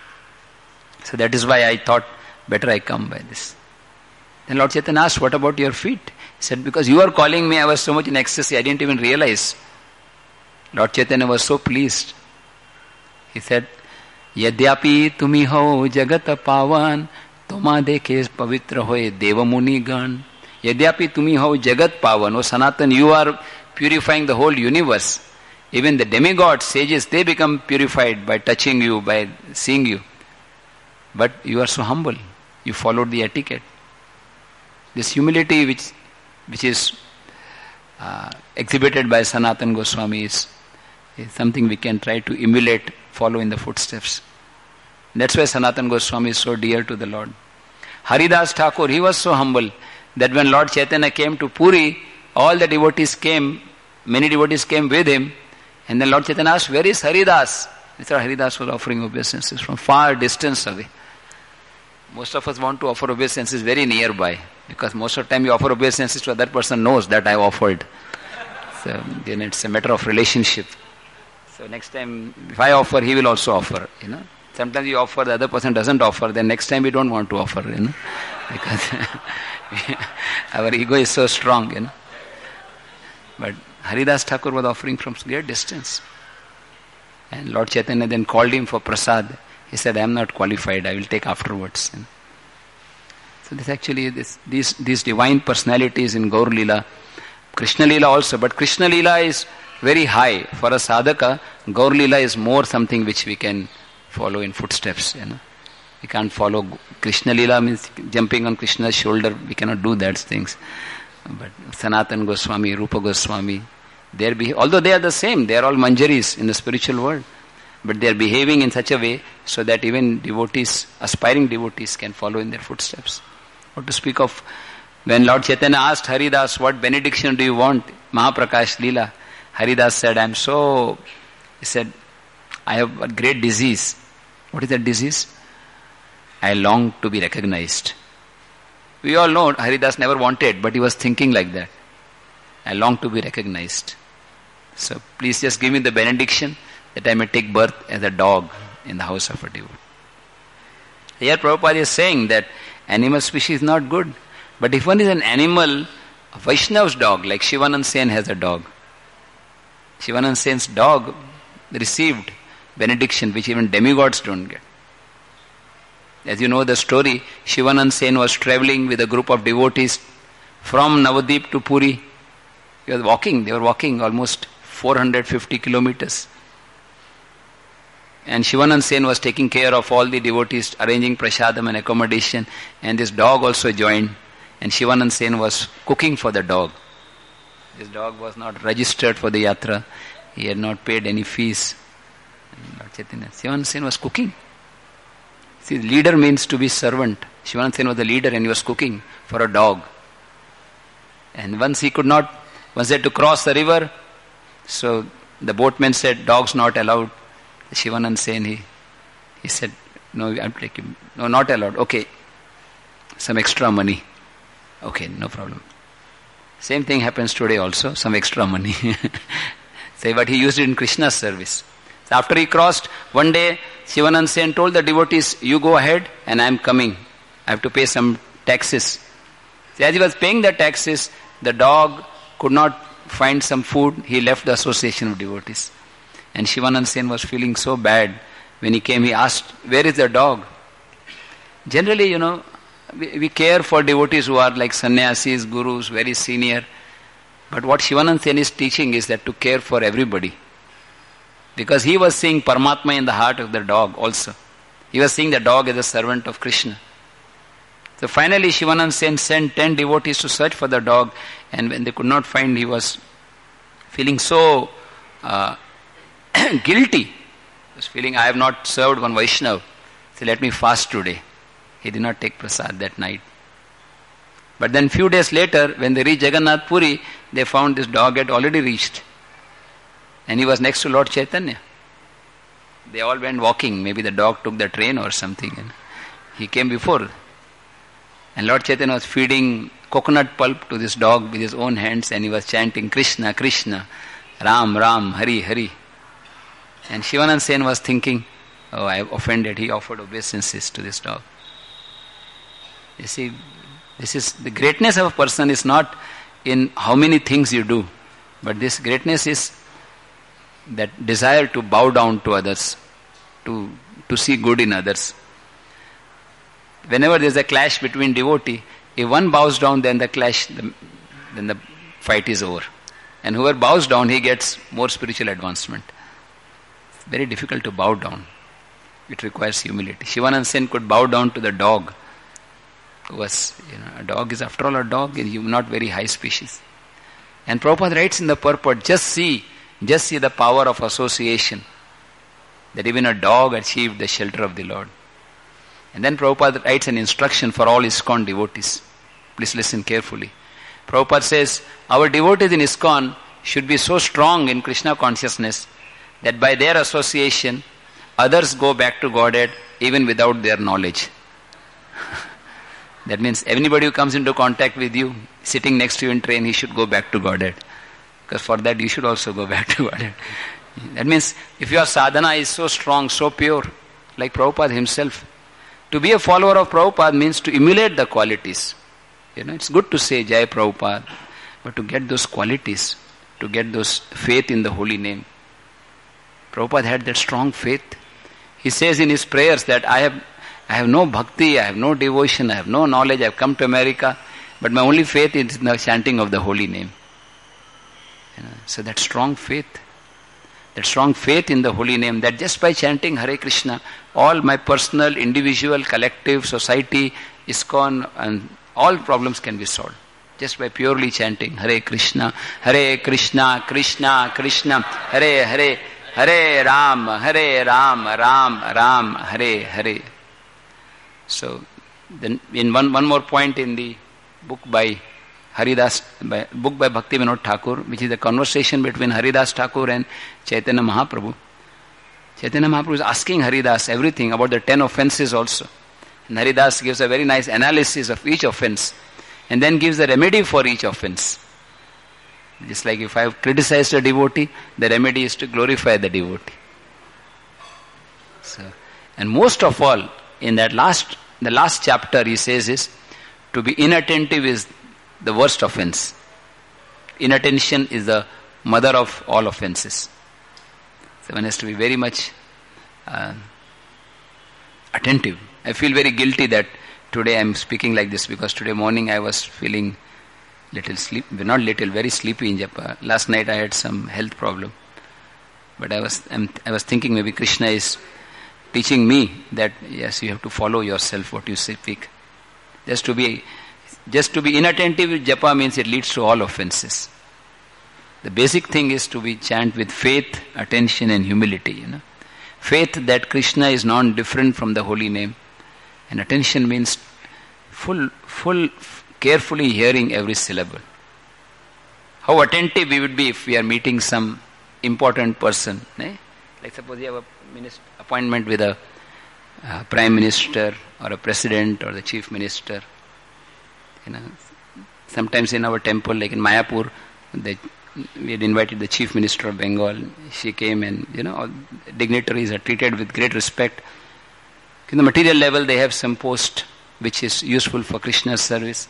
So that is why I thought, better I come by this. Then Lord Chaitanya asked, what about your feet? He said, because you are calling me, I was so much in ecstasy, I didn't even realize. Lord Chaitanya was so pleased. He said, Yadyapi tumi ho jagata pavan, toma dekhe pavitra hoye devamuni gan. Yadyapi tumi ho jagat pavan. O Sanatan, you are purifying the whole universe. Even the demigods, sages, they become purified by touching you, by seeing you. But you are so humble. You followed the etiquette. This humility which which is uh, exhibited by Sanatan Goswami is, is something we can try to emulate follow in the footsteps. That's why Sanatana Goswami is so dear to the Lord. Haridas Thakur, he was so humble that when Lord Chaitanya came to Puri, all the devotees came, many devotees came with him, and then Lord Chaitanya asked, where is Haridas? He said Haridas was offering obeisances from far distance away. Most of us want to offer obeisances very nearby, because most of the time you offer obeisances to other person knows that I offered. So then it's a matter of relationship. So next time if I offer, he will also offer, you know. Sometimes you offer, the other person doesn't offer, then next time we don't want to offer, you know, because our ego is so strong, you know. But Haridas Thakur was offering from great distance. And Lord Chaitanya then called him for prasad. He said, I am not qualified, I will take afterwards. You know. So this actually, this, these, these divine personalities in Gaur Leela, Krishna Leela also, but Krishna Leela is very high. For a sadhaka, Gaur Leela is more something which we can follow in footsteps, you know. We can't follow Krishna Leela, means jumping on Krishna's shoulder. We cannot do that things. But Sanatana Goswami, Rupa Goswami, they be, although they are the same, they are all manjaris in the spiritual world, but they are behaving in such a way so that even devotees, aspiring devotees, can follow in their footsteps. Or to speak of when Lord Chaitanya asked Haridas, what benediction do you want? Mahaprakash Leela. Haridas said, I am so, he said, I have a great disease. What is that disease? I long to be recognized. We all know Haridas never wanted, but he was thinking like that. I long to be recognized. So please just give me the benediction that I may take birth as a dog in the house of a devotee. Here Prabhupada is saying that animal species is not good. But if one is an animal, a Vaishnav's dog, like Shivanand Sen has a dog. Shivanand Sen's dog received benediction which even demigods don't get. As you know the story, Shivanand Sen was travelling with a group of devotees from Navadip to Puri. He was walking, they were walking almost four hundred fifty kilometers. And Shivanand Sen was taking care of all the devotees, arranging prasadam and accommodation, and this dog also joined. And Shivanand Sen was cooking for the dog. This dog was not registered for the yatra. He had not paid any fees. Lord Chaitanya, Shivanand Sen was cooking. See, leader means to be servant. Shivanand Sen was the leader and he was cooking for a dog. And once he could not, once they had to cross the river, so the boatman said, dogs not allowed. Shivanand Sen, he, he said, no, I'm taking, no, not allowed. Okay, some extra money. Okay, no problem. Same thing happens today also, some extra money. Say, but he used it in Krishna's service. So after he crossed, one day Shivanand Sen told the devotees, you go ahead and I am coming. I have to pay some taxes. So as he was paying the taxes, the dog could not find some food. He left the association of devotees. And Shivanand Sen was feeling so bad. When he came, he asked, where is the dog? Generally, you know, we, we care for devotees who are like sannyasis, gurus, very senior. But what Shivanand Sen is teaching is that to care for everybody. Because he was seeing Paramatma in the heart of the dog also. He was seeing the dog as a servant of Krishna. So finally Shivanand Sen sent ten devotees to search for the dog, and when they could not find, he was feeling so uh, guilty. He was feeling, I have not served one Vaishnav, so let me fast today. He did not take prasad that night. But then few days later, when they reached Jagannath Puri, they found this dog had already reached. And he was next to Lord Chaitanya. They all went walking. Maybe the dog took the train or something. And he came before. And Lord Chaitanya was feeding coconut pulp to this dog with his own hands, and he was chanting Krishna, Krishna, Ram, Ram, Hari, Hari. And Shivanand Sen was thinking, oh, I have offended. He offered obeisances to this dog. You see, this is the greatness of a person is not in how many things you do, but this greatness is that desire to bow down to others, to to see good in others. Whenever there is a clash between devotee, if one bows down, then the clash, the, then the fight is over. And whoever bows down, he gets more spiritual advancement. It's very difficult to bow down. It requires humility. Shivanand Sen could bow down to the dog. Who was, you know, a dog is after all a dog, is not very high species. And Prabhupada writes in the purport, just see, just see the power of association. that even a dog achieved the shelter of the Lord. And then Prabhupada writes an instruction for all ISKCON devotees. Please listen carefully. Prabhupada says, our devotees in ISKCON should be so strong in Krishna consciousness that by their association, others go back to Godhead even without their knowledge. That means anybody who comes into contact with you, sitting next to you in train, he should go back to Godhead. Because for that you should also go back to Godhead. That means if your sadhana is so strong, so pure, like Prabhupada himself, to be a follower of Prabhupada means to emulate the qualities. You know, it's good to say Jai Prabhupada, but to get those qualities, to get those faith in the holy name. Prabhupada had that strong faith. He says in his prayers that I have I have no bhakti, I have no devotion, I have no knowledge, I have come to America, but my only faith is in the chanting of the holy name. You know, so that strong faith, that strong faith in the holy name, that just by chanting Hare Krishna, all my personal, individual, collective, society, ISKCON, and all problems can be solved. Just by purely chanting Hare Krishna, Hare Krishna, Krishna, Krishna, Hare Hare, Hare Ram, Hare Ram, Ram Ram, Hare Hare. So, then in one, one more point in the book by Haridas, by, book by Bhakti Vinod Thakur, which is a conversation between Haridas Thakur and Chaitanya Mahaprabhu. Chaitanya Mahaprabhu is asking Haridas everything about the ten offenses also. And Haridas gives a very nice analysis of each offense and then gives a remedy for each offense. Just like if I have criticized a devotee, the remedy is to glorify the devotee. So, and most of all, in that last, the last chapter he says is, to be inattentive is the worst offense. Inattention is the mother of all offenses. So one has to be very much uh, attentive. I feel very guilty that today I am speaking like this because today morning I was feeling little sleep, not little, very sleepy in Japa. Last night I had some health problem. But I was I'm, I was thinking maybe Krishna is teaching me that yes, you have to follow yourself what you speak. Just to be just to be inattentive with japa means it leads to all offenses. The basic thing is to be chant with faith, attention and humility, you know. Faith that Krishna is non-different from the holy name. And attention means full full carefully hearing every syllable. How attentive we would be if we are meeting some important person. Eh? Like suppose you have a minister, appointment with a uh, prime minister or a president or the chief minister. You know, sometimes in our temple, like in Mayapur, they, we had invited the chief minister of Bengal. She came and, you know, all dignitaries are treated with great respect. In the material level, they have some post which is useful for Krishna's service.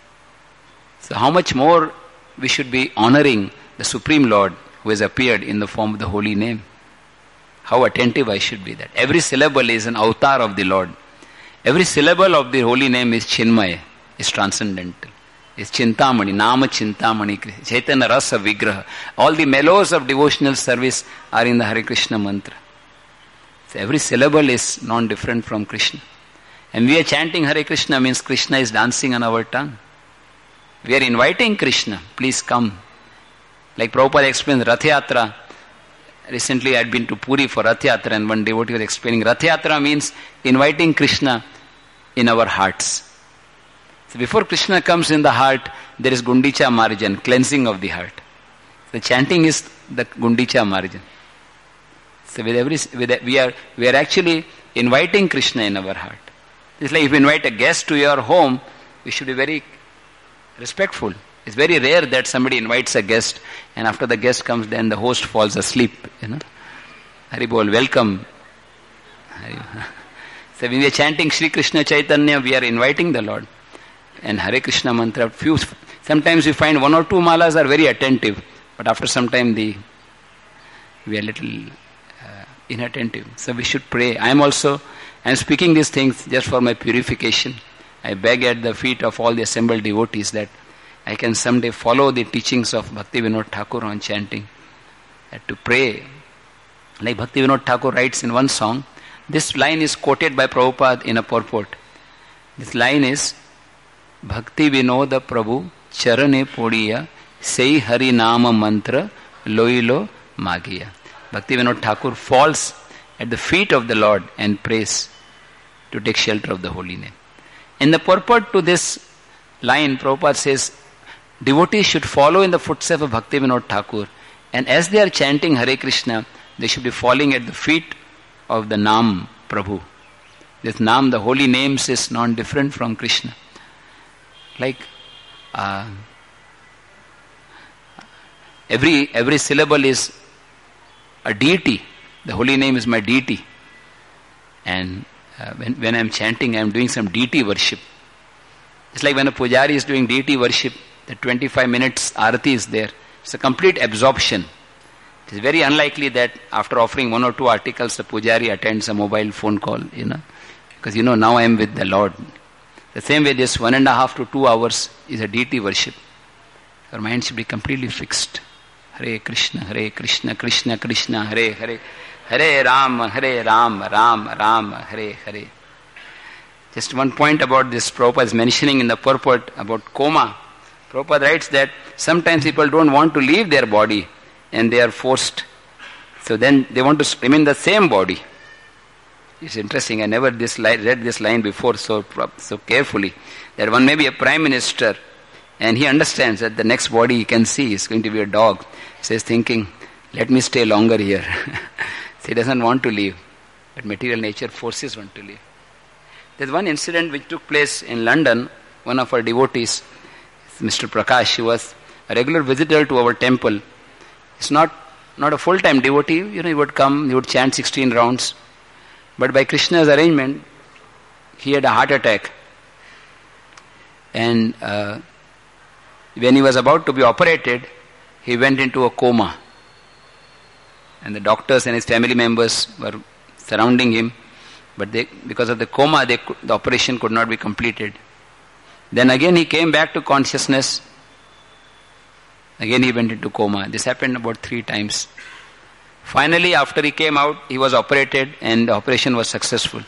So how much more we should be honoring the Supreme Lord who has appeared in the form of the holy name. How attentive I should be that. Every syllable is an avatar of the Lord. Every syllable of the holy name is Chinmaya, is transcendental. Is Chintamani, Nama Chintamani, Chaitanya Rasa Vigraha. All the mellows of devotional service are in the Hare Krishna mantra. So every syllable is non-different from Krishna. And we are chanting Hare Krishna means Krishna is dancing on our tongue. We are inviting Krishna, please come. Like Prabhupada explains Rath Yatra. Recently I had been to Puri for Rath Yatra and one devotee was explaining Rath Yatra means inviting Krishna in our hearts. So before Krishna comes in the heart, there is Gundicha Marjan, cleansing of the heart. The chanting is the Gundicha Marjan. So with every, with, we are we are actually inviting Krishna in our heart. It's like if you invite a guest to your home, we should be very respectful. It's very rare that somebody invites a guest and after the guest comes then the host falls asleep, you know. Haribol, welcome. Haribol. So when we are chanting Sri Krishna Chaitanya, we are inviting the Lord. And Hare Krishna mantra, few, sometimes we find one or two malas are very attentive, but after some time the we are little uh, inattentive. So we should pray. I am also, I am speaking these things just for my purification. I beg at the feet of all the assembled devotees that I can someday follow the teachings of Bhakti Vinod Thakur on chanting. That to pray. Like Bhakti Vinod Thakur writes in one song, this line is quoted by Prabhupada in a purport. This line is, Bhakti Vinoda Prabhu Charane Podiya Sei Hari Nama Mantra Loilo Magiya. Bhakti Vinod Thakur falls at the feet of the Lord and prays to take shelter of the holy name. In the purport to this line, Prabhupada says, devotees should follow in the footsteps of Bhaktivinoda Thakur, and as they are chanting Hare Krishna, they should be falling at the feet of the Nam Prabhu. This Nam, the holy names, is non-different from Krishna. Like uh, every every syllable is a deity. The holy name is my deity. And uh, when, when I am chanting, I am doing some deity worship. It's like when a pujari is doing deity worship, the twenty-five minutes arati is there. It's a complete absorption. It is very unlikely that after offering one or two articles, the pujari attends a mobile phone call, you know. Because, you know, now I am with the Lord. The same way this one and a half to two hours is a deity worship. Your mind should be completely fixed. Hare Krishna, Hare Krishna, Krishna Krishna, Hare Hare, Hare Ram, Hare Ram, Ram Ram, Hare Hare. Just one point about this, Prabhupada is mentioning in the purport about coma. Prabhupada writes that sometimes people don't want to leave their body and they are forced. So then they want to remain the same body. It's interesting, I never this li- read this line before so so carefully. That one may be a prime minister and he understands that the next body he can see is going to be a dog. He says thinking, let me stay longer here. So he doesn't want to leave. But material nature forces one to leave. There's one incident which took place in London. One of our devotees, Mister Prakash, he was a regular visitor to our temple. It's not, not a full-time devotee. You know, he would come, he would chant sixteen rounds. But by Krishna's arrangement, he had a heart attack. And uh, when he was about to be operated, he went into a coma. And the doctors and his family members were surrounding him. But they, because of the coma, they could, the operation could not be completed. Then again he came back to consciousness. Again he went into coma. This happened about three times. Finally, after he came out, he was operated and the operation was successful.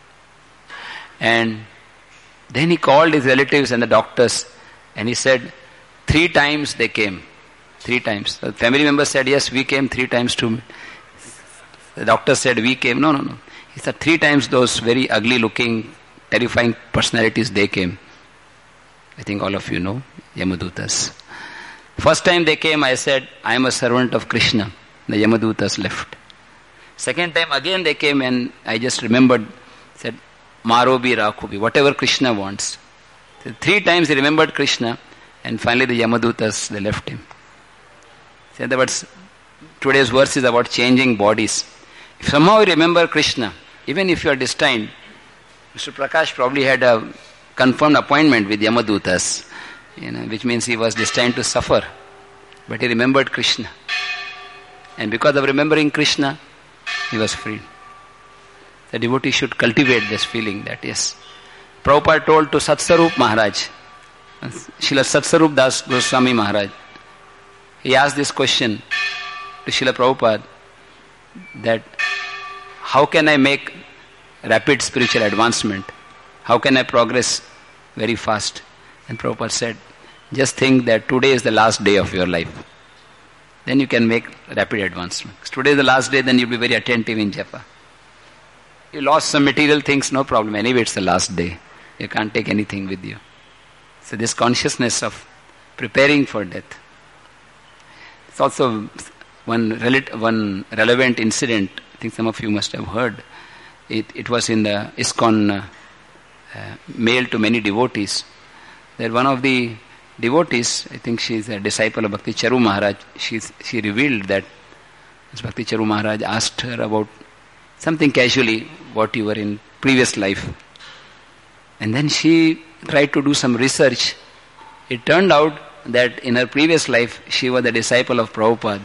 And then he called his relatives and the doctors and he said, three times they came. Three times. The family members said, yes, we came three times too. The doctor said, we came. No, no, no. He said, three times those very ugly looking, terrifying personalities, they came. I think all of you know, Yamadutas. First time they came, I said, I am a servant of Krishna. The Yamadutas left. Second time again they came and I just remembered, said, Marobi Rakhubi, whatever Krishna wants. So three times he remembered Krishna and finally the Yamadutas, they left him. So in other words, today's verse is about changing bodies. If somehow you remember Krishna, even if you are destined, Mister Prakash probably had a confirmed appointment with Yamadutas, you know, which means he was destined to suffer. But he remembered Krishna. And because of remembering Krishna, he was freed. The devotee should cultivate this feeling that yes. Prabhupada told to Satsarup Maharaj, Srila Satsarup Das Goswami Maharaj, he asked this question to Srila Prabhupada that how can I make rapid spiritual advancement? How can I progress very fast? And Prabhupada said, just think that today is the last day of your life. Then you can make rapid advancement. Because today is the last day, then you'll be very attentive in japa. You lost some material things, no problem. Anyway, it's the last day. You can't take anything with you. So this consciousness of preparing for death. It's also one, rel- one relevant incident, I think some of you must have heard. It, it was in the ISKCON uh, uh, mail to many devotees. That one of the devotees, I think she is a disciple of Bhakti Charu Maharaj, she's, she revealed that Bhakti Charu Maharaj asked her about something casually, what you were in previous life. And then she tried to do some research. It turned out that in her previous life, she was a disciple of Prabhupada,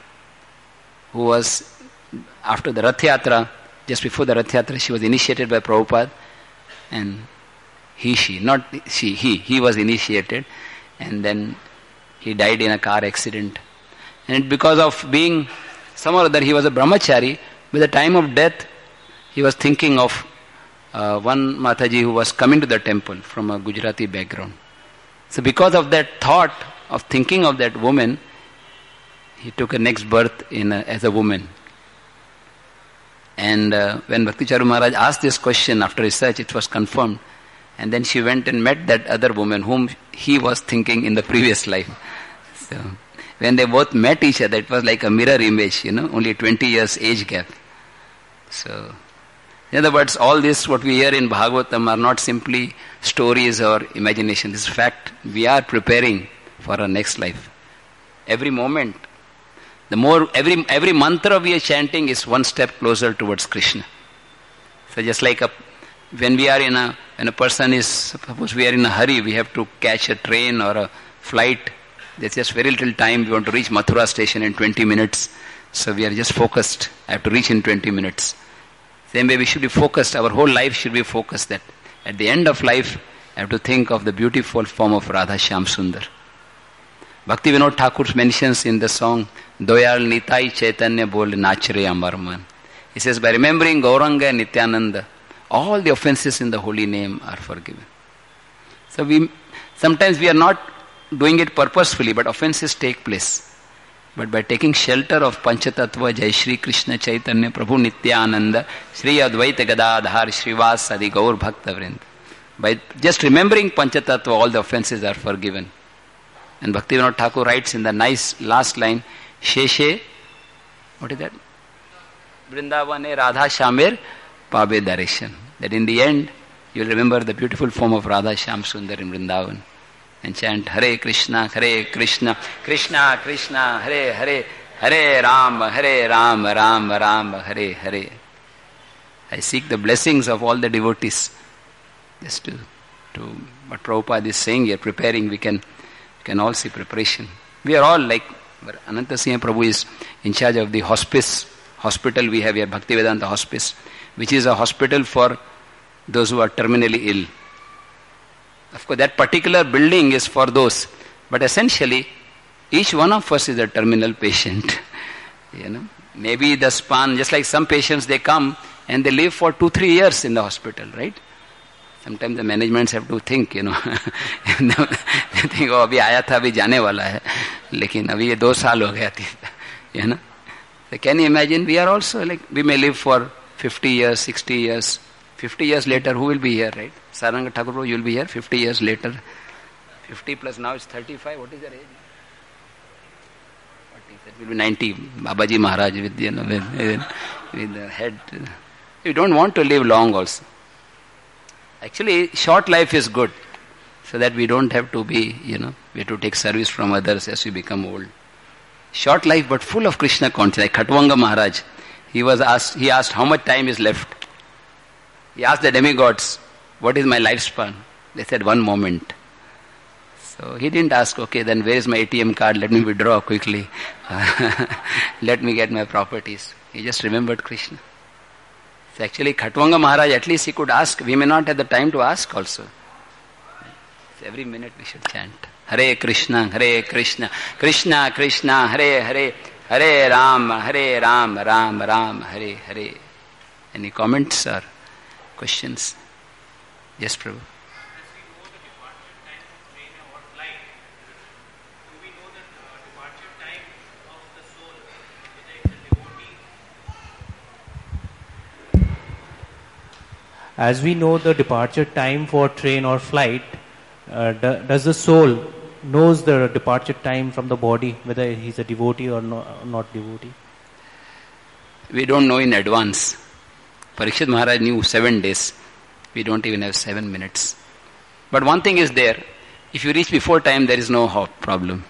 who was, after the Rath Yatra, just before the Rath Yatra, she was initiated by Prabhupada, and he, she, not she, he, he was initiated, and then he died in a car accident. And because of being, some or other, he was a brahmachari, by the time of death, he was thinking of uh, one Mataji who was coming to the temple from a Gujarati background. So because of that thought of thinking of that woman, he took a next birth in a, as a woman. And uh, when Bhakti Charu Maharaj asked this question after research, it was confirmed. And then she went and met that other woman whom he was thinking in the previous life. So when they both met each other, it was like a mirror image, you know, only twenty years age gap. So, in other words, all this what we hear in Bhagavatam are not simply stories or imagination. This is fact. We are preparing for our next life. Every moment, the more, every every mantra we are chanting is one step closer towards Krishna. So just like a, when we are in a, when a person is, suppose we are in a hurry, we have to catch a train or a flight. There's just very little time. We want to reach Mathura station in twenty minutes. So we are just focused. I have to reach in twenty minutes. Same way we should be focused. Our whole life should be focused that at the end of life, I have to think of the beautiful form of Radha Shyam Sundar. Bhakti Vinod Thakur mentions in the song, Doyal Nitai Chaitanya Bol Nachre Amarman. He says, by remembering Gauranga and Nityananda, all the offenses in the holy name are forgiven. So we sometimes we are not doing it purposefully, but offenses take place. But by taking shelter of Panchatattva, Jai Shri Krishna Chaitanya Prabhu Nityananda, Shri Advaita Gadadhar Shrivas Adi Gaur Bhakta Vrind, by just remembering Panchatattva, all the offenses are forgiven. And Bhaktivinoda Thakur writes in the nice last line, Sheshe, what is that? Vrindavane Radha Shamir Pabe Darshan. That in the end, you will remember the beautiful form of Radha Shyam Sundar in Vrindavan. And chant Hare Krishna, Hare Krishna, Krishna Krishna, Hare Hare, Hare Ram, Hare Ram, Ram Ram, Hare Hare. I seek the blessings of all the devotees. Just to, to what Prabhupada is saying here, preparing, we can, we can all see preparation. We are all like, Ananta Singh Prabhu is in charge of the hospice, hospital we have here, Bhaktivedanta Hospice, which is a hospital for those who are terminally ill. Of course, that particular building is for those. But essentially, each one of us is a terminal patient. You know, maybe the span, just like some patients, they come and they live for two, three years in the hospital, right? Sometimes the managements have to think, you know. They think, oh, abhi aaya tha, abhi jaane wala hai. Lekin abhi ye do saal ho gaya. You know. So can you imagine? We are also like, we may live for fifty years, sixty years. fifty years later, who will be here, right? Saranga Thakur, you will be here fifty years later. fifty plus now is thirty-five. What is your age? It will be ninety. Babaji Maharaj with, you know, with, with the head. You don't want to live long also. Actually, short life is good. So that we don't have to be, you know, we have to take service from others as we become old. Short life but full of Krishna consciousness. Like Khatwanga Maharaj, he was asked, he asked how much time is left. He asked the demigods, what is my lifespan? They said one moment. So he didn't ask, okay, then where is my A T M card? Let me withdraw quickly. Let me get my properties. He just remembered Krishna. So actually Khatwanga Maharaj, at least he could ask. We may not have the time to ask also. So every minute we should chant. Hare Krishna, Hare Krishna, Krishna Krishna, Hare Hare, Hare Ram, Hare Ram, Ram Ram, Hare Hare. Any comments or questions? Yes, Prabhu. As we know the departure time for train or flight, uh, do, does the soul knows the departure time from the body, whether he's a devotee or no, not devotee? We don't know in advance. Parikshit Maharaj knew seven days. We don't even have seven minutes. But one thing is there. If you reach before time, there is no problem.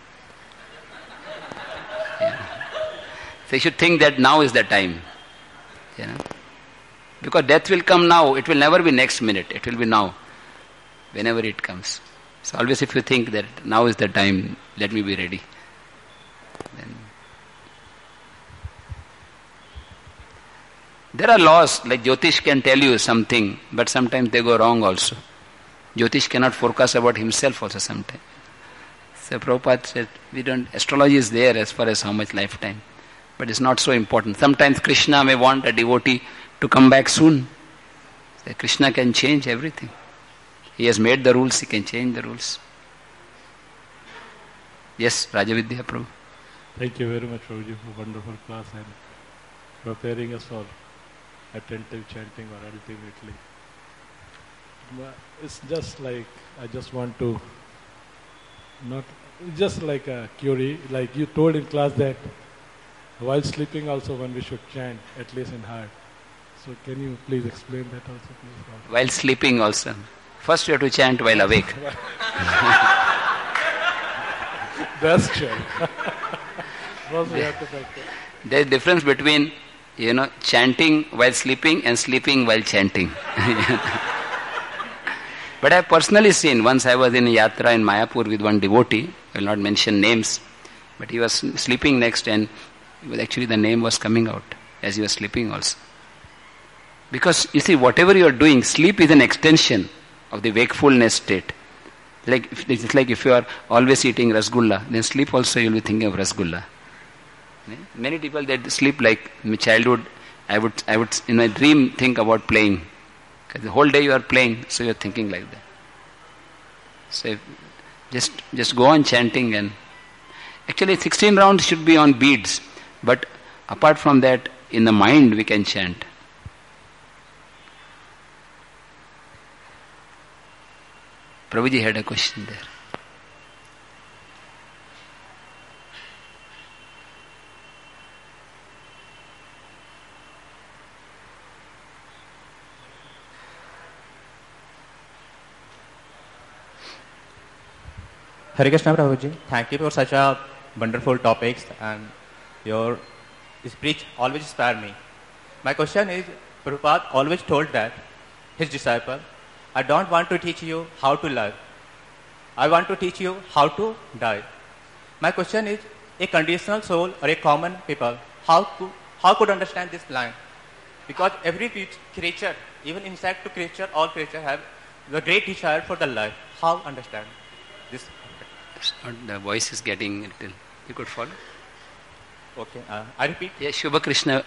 Yeah. So you should think that now is the time. You know? Because death will come now. It will never be next minute. It will be now. Whenever it comes. So always if you think that now is the time, let me be ready. Then there are laws, like Jyotish can tell you something, but sometimes they go wrong also. Jyotish cannot forecast about himself also sometimes. So Prabhupada said, we don't, astrology is there as far as how much lifetime. But it's not so important. Sometimes Krishna may want a devotee to come back soon. So Krishna can change everything. He has made the rules, he can change the rules. Yes, Rajavidya Prabhu. Thank you very much, Prabhuji, for wonderful class and preparing us all. attentive chanting or ultimately. It's just like, I just want to, not, just like a query, like you told in class that while sleeping also one we should chant, at least in heart. So can you please explain that also, please? While sleeping also. First you have to chant while awake. That's true. First we have to practice. There is a difference between, you know, chanting while sleeping and sleeping while chanting. But I have personally seen, once I was in a yatra in Mayapur with one devotee, I will not mention names, but he was sleeping next and actually the name was coming out as he was sleeping also. Because you see, whatever you are doing, sleep is an extension of the wakefulness state. Like it's like if you are always eating rasgulla, then sleep also you will be thinking of rasgulla. Many people that sleep, like in my childhood, I would I would in my dream think about playing. Because the whole day you are playing, so you are thinking like that. So if, just just go on chanting, and actually sixteen rounds should be on beads, but apart from that, in the mind we can chant. Prabhuji had a question there. Hare Krishna Prabhuji, thank you for such a wonderful topics, and your speech always inspired me. My question is, Prabhupada always told that his disciple, I don't want to teach you how to live. I want to teach you how to die. My question is, a conditional soul or a common people, how to, how could understand this line? Because every creature, even insect to creature, all creatures have the great desire for the life. How understand this? The voice is getting a little. You could follow? Okay, uh, I repeat. Yeah, Shubha Krishna.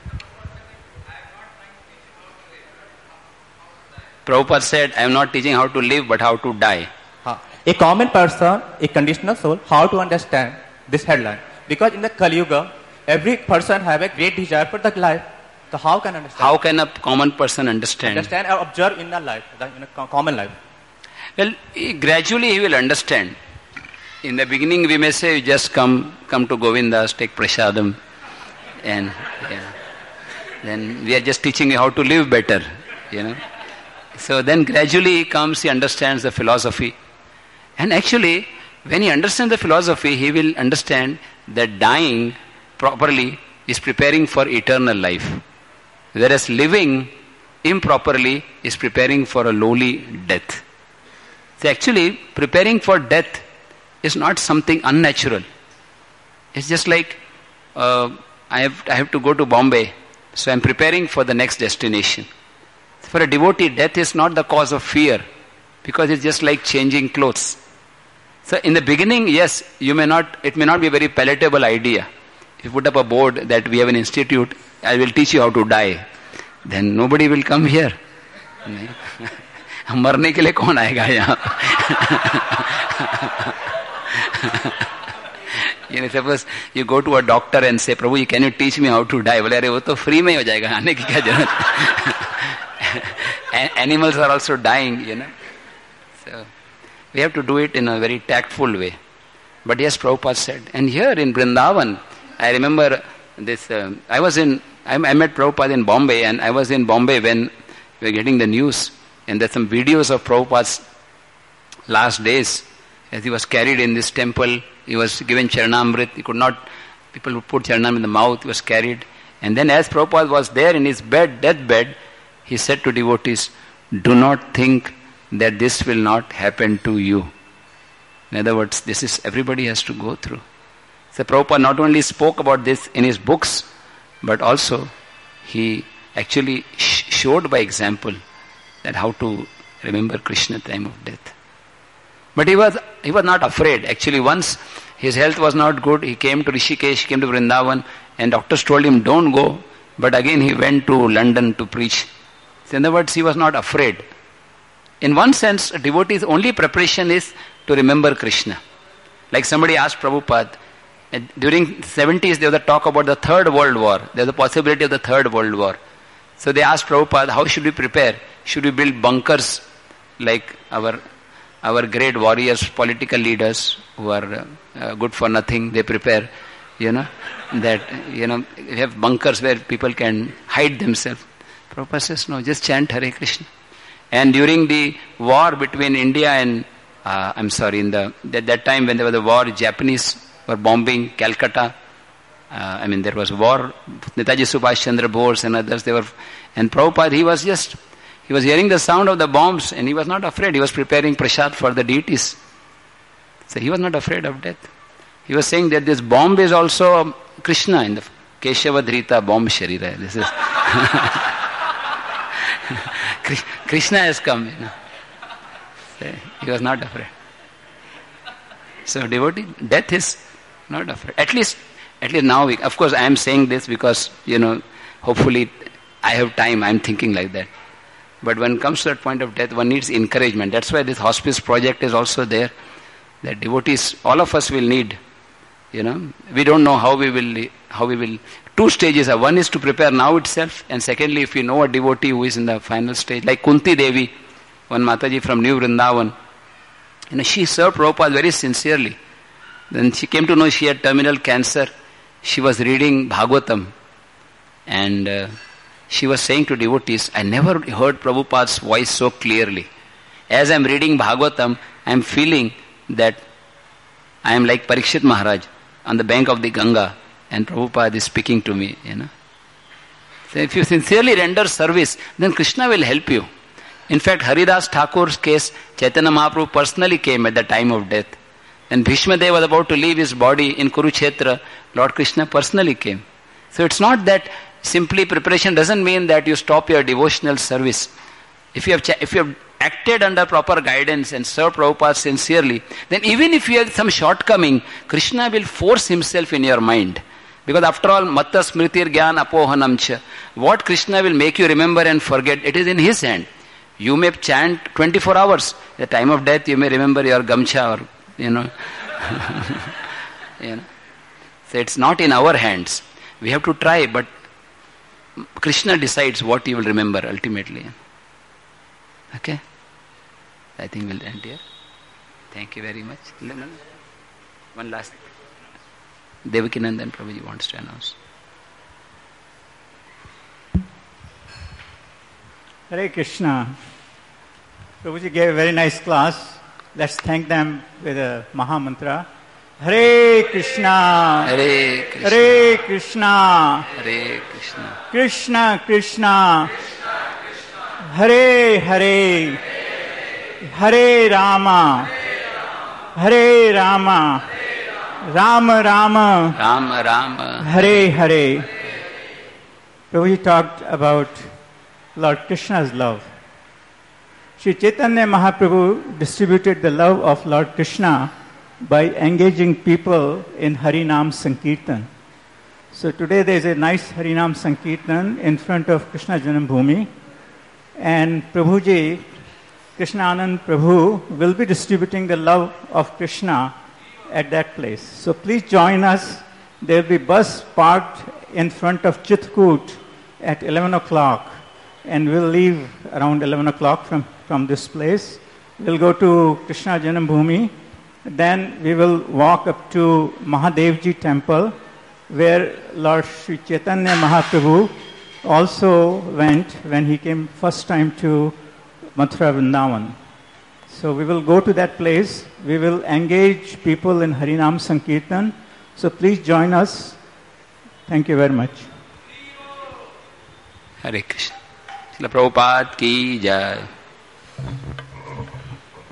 Prabhupada said, I am not teaching how to live, but how to die. Uh, a common person, a conditional soul, how to understand this headline? Because in the Kali Yuga, every person have a great desire for the life. So how can understand? How can a common person understand? Understand or observe in the life, in a common life. Well, he, gradually he will understand. In the beginning we may say, just come come to Govindas, take prasadam, and yeah, then we are just teaching you how to live better, you know. So then gradually he comes, he understands the philosophy. And actually, when he understands the philosophy, he will understand that dying properly is preparing for eternal life. Whereas living improperly is preparing for a lowly death. So actually, preparing for death is not something unnatural. It's just like uh, I have I have to go to Bombay, so I'm preparing for the next destination. For a devotee, death is not the cause of fear, because it's just like changing clothes. So in the beginning, yes, you may not. It may not be a very palatable idea. If you put up a board that we have an institute, I will teach you how to die, then nobody will come here. मरने के लिए कौन आएगा यहाँ? You know, suppose you go to a doctor and say, Prabhu, can you teach me how to die? बोले अरे वो तो free में ही हो जाएगा, आने की क्या जरूरत? Animals are also dying, you know. So we have to do it in a very tactful way. But yes, Prabhupada said, and here in Vrindavan, I remember this. Uh, I was in. I, I met Prabhupada in Bombay, and I was in Bombay when we were getting the news, and there's some videos of Prabhupada's last days. As he was carried in this temple, he was given Charanamrit. He could not, people would put Charanam in the mouth, he was carried. And then as Prabhupada was there in his bed, deathbed, he said to devotees, do not think that this will not happen to you. In other words, this is, everybody has to go through. So Prabhupada not only spoke about this in his books, but also he actually sh- showed by example that how to remember Krishna at the time of death. But he was he was not afraid. Actually, once his health was not good, he came to Rishikesh, came to Vrindavan, and doctors told him, don't go. But again he went to London to preach. So in other words, he was not afraid. In one sense, a devotee's only preparation is to remember Krishna. Like somebody asked Prabhupada, during seventies there was a talk about the third world war. There was a possibility of the third world war. So they asked Prabhupada, how should we prepare? Should we build bunkers like our our great warriors, political leaders who are uh, uh, good for nothing, they prepare, you know, that, you know, we have bunkers where people can hide themselves. Prabhupada says, no, just chant Hare Krishna. And during the war between India and, uh, I'm sorry, in the at that time when there was a war, Japanese were bombing Calcutta. Uh, I mean, there was war. Netaji Subhash Chandra Bose and others, they were, and Prabhupada, he was just, he was hearing the sound of the bombs and he was not afraid. He was preparing prasad for the deities. So he was not afraid of death. He was saying that this bomb is also Krishna in the Keshava Dhrita bomb Sharira. This is Krishna has come, you know. So he was not afraid. So devotee, death is not afraid. At least, at least now, we, of course I am saying this because, you know, hopefully I have time, I am thinking like that. But when it comes to that point of death, one needs encouragement. That's why this hospice project is also there. That devotees, all of us will need, you know, we don't know how we will, how we will, two stages are, one is to prepare now itself, and secondly, if you know a devotee who is in the final stage, like Kunti Devi, one Mataji from New Vrindavan, you know, she served Prabhupada very sincerely. Then she came to know she had terminal cancer. She was reading Bhagavatam, and uh, she was saying to devotees, I never heard Prabhupada's voice so clearly. As I am reading Bhagavatam, I am feeling that I am like Parikshit Maharaj on the bank of the Ganga, and Prabhupada is speaking to me, you know. So if you sincerely render service, then Krishna will help you. In fact, Haridas Thakur's case, Chaitanya Mahaprabhu personally came at the time of death. When Bhishma Dev was about to leave his body in Kurukshetra, Lord Krishna personally came. So it's not that simply preparation doesn't mean that you stop your devotional service. If you have ch- if you have acted under proper guidance and served Prabhupada sincerely, then even if you have some shortcoming, Krishna will force himself in your mind. Because after all, Matta Smritir Gyan Apohanamcha, what Krishna will make you remember and forget, it is in his hand. You may chant twenty-four hours. At the time of death, you may remember your gamcha or, you know. you know. So it's not in our hands. We have to try, but Krishna decides what you will remember ultimately. Okay? I think we'll end here. Thank you very much. One last. Devakinandan Prabhuji wants to announce. Hare Krishna. Prabhuji gave a very nice class. Let's thank them with a Maha Mantra. Hare Krishna. Hare Krishna. Hare Krishna. Hare Krishna. Krishna Krishna. Hare Hare. Hare Rama. Hare Rama. Rama Rama. Rama Rama. Hare Hare. Prabhuji talked about Lord Krishna's love. Sri Chaitanya Mahaprabhu distributed the love of Lord Krishna by engaging people in Harinam Sankirtan. So today there is a nice Harinam Sankirtan in front of Krishna Janambhumi, and Prabhuji, Krishna Anand Prabhu, will be distributing the love of Krishna at that place. So please join us. There will be bus parked in front of Chitkut at eleven o'clock, and we'll leave around eleven o'clock from, from this place. We'll go to Krishna Janambhumi. Then we will walk up to Mahadevji temple, where Lord Sri Chaitanya Mahaprabhu also went when he came first time to Mathura Vrindavan. So we will go to that place. We will engage people in Harinam Sankirtan. So please join us. Thank you very much. Hare Krishna. Srila Prabhupada ki jai.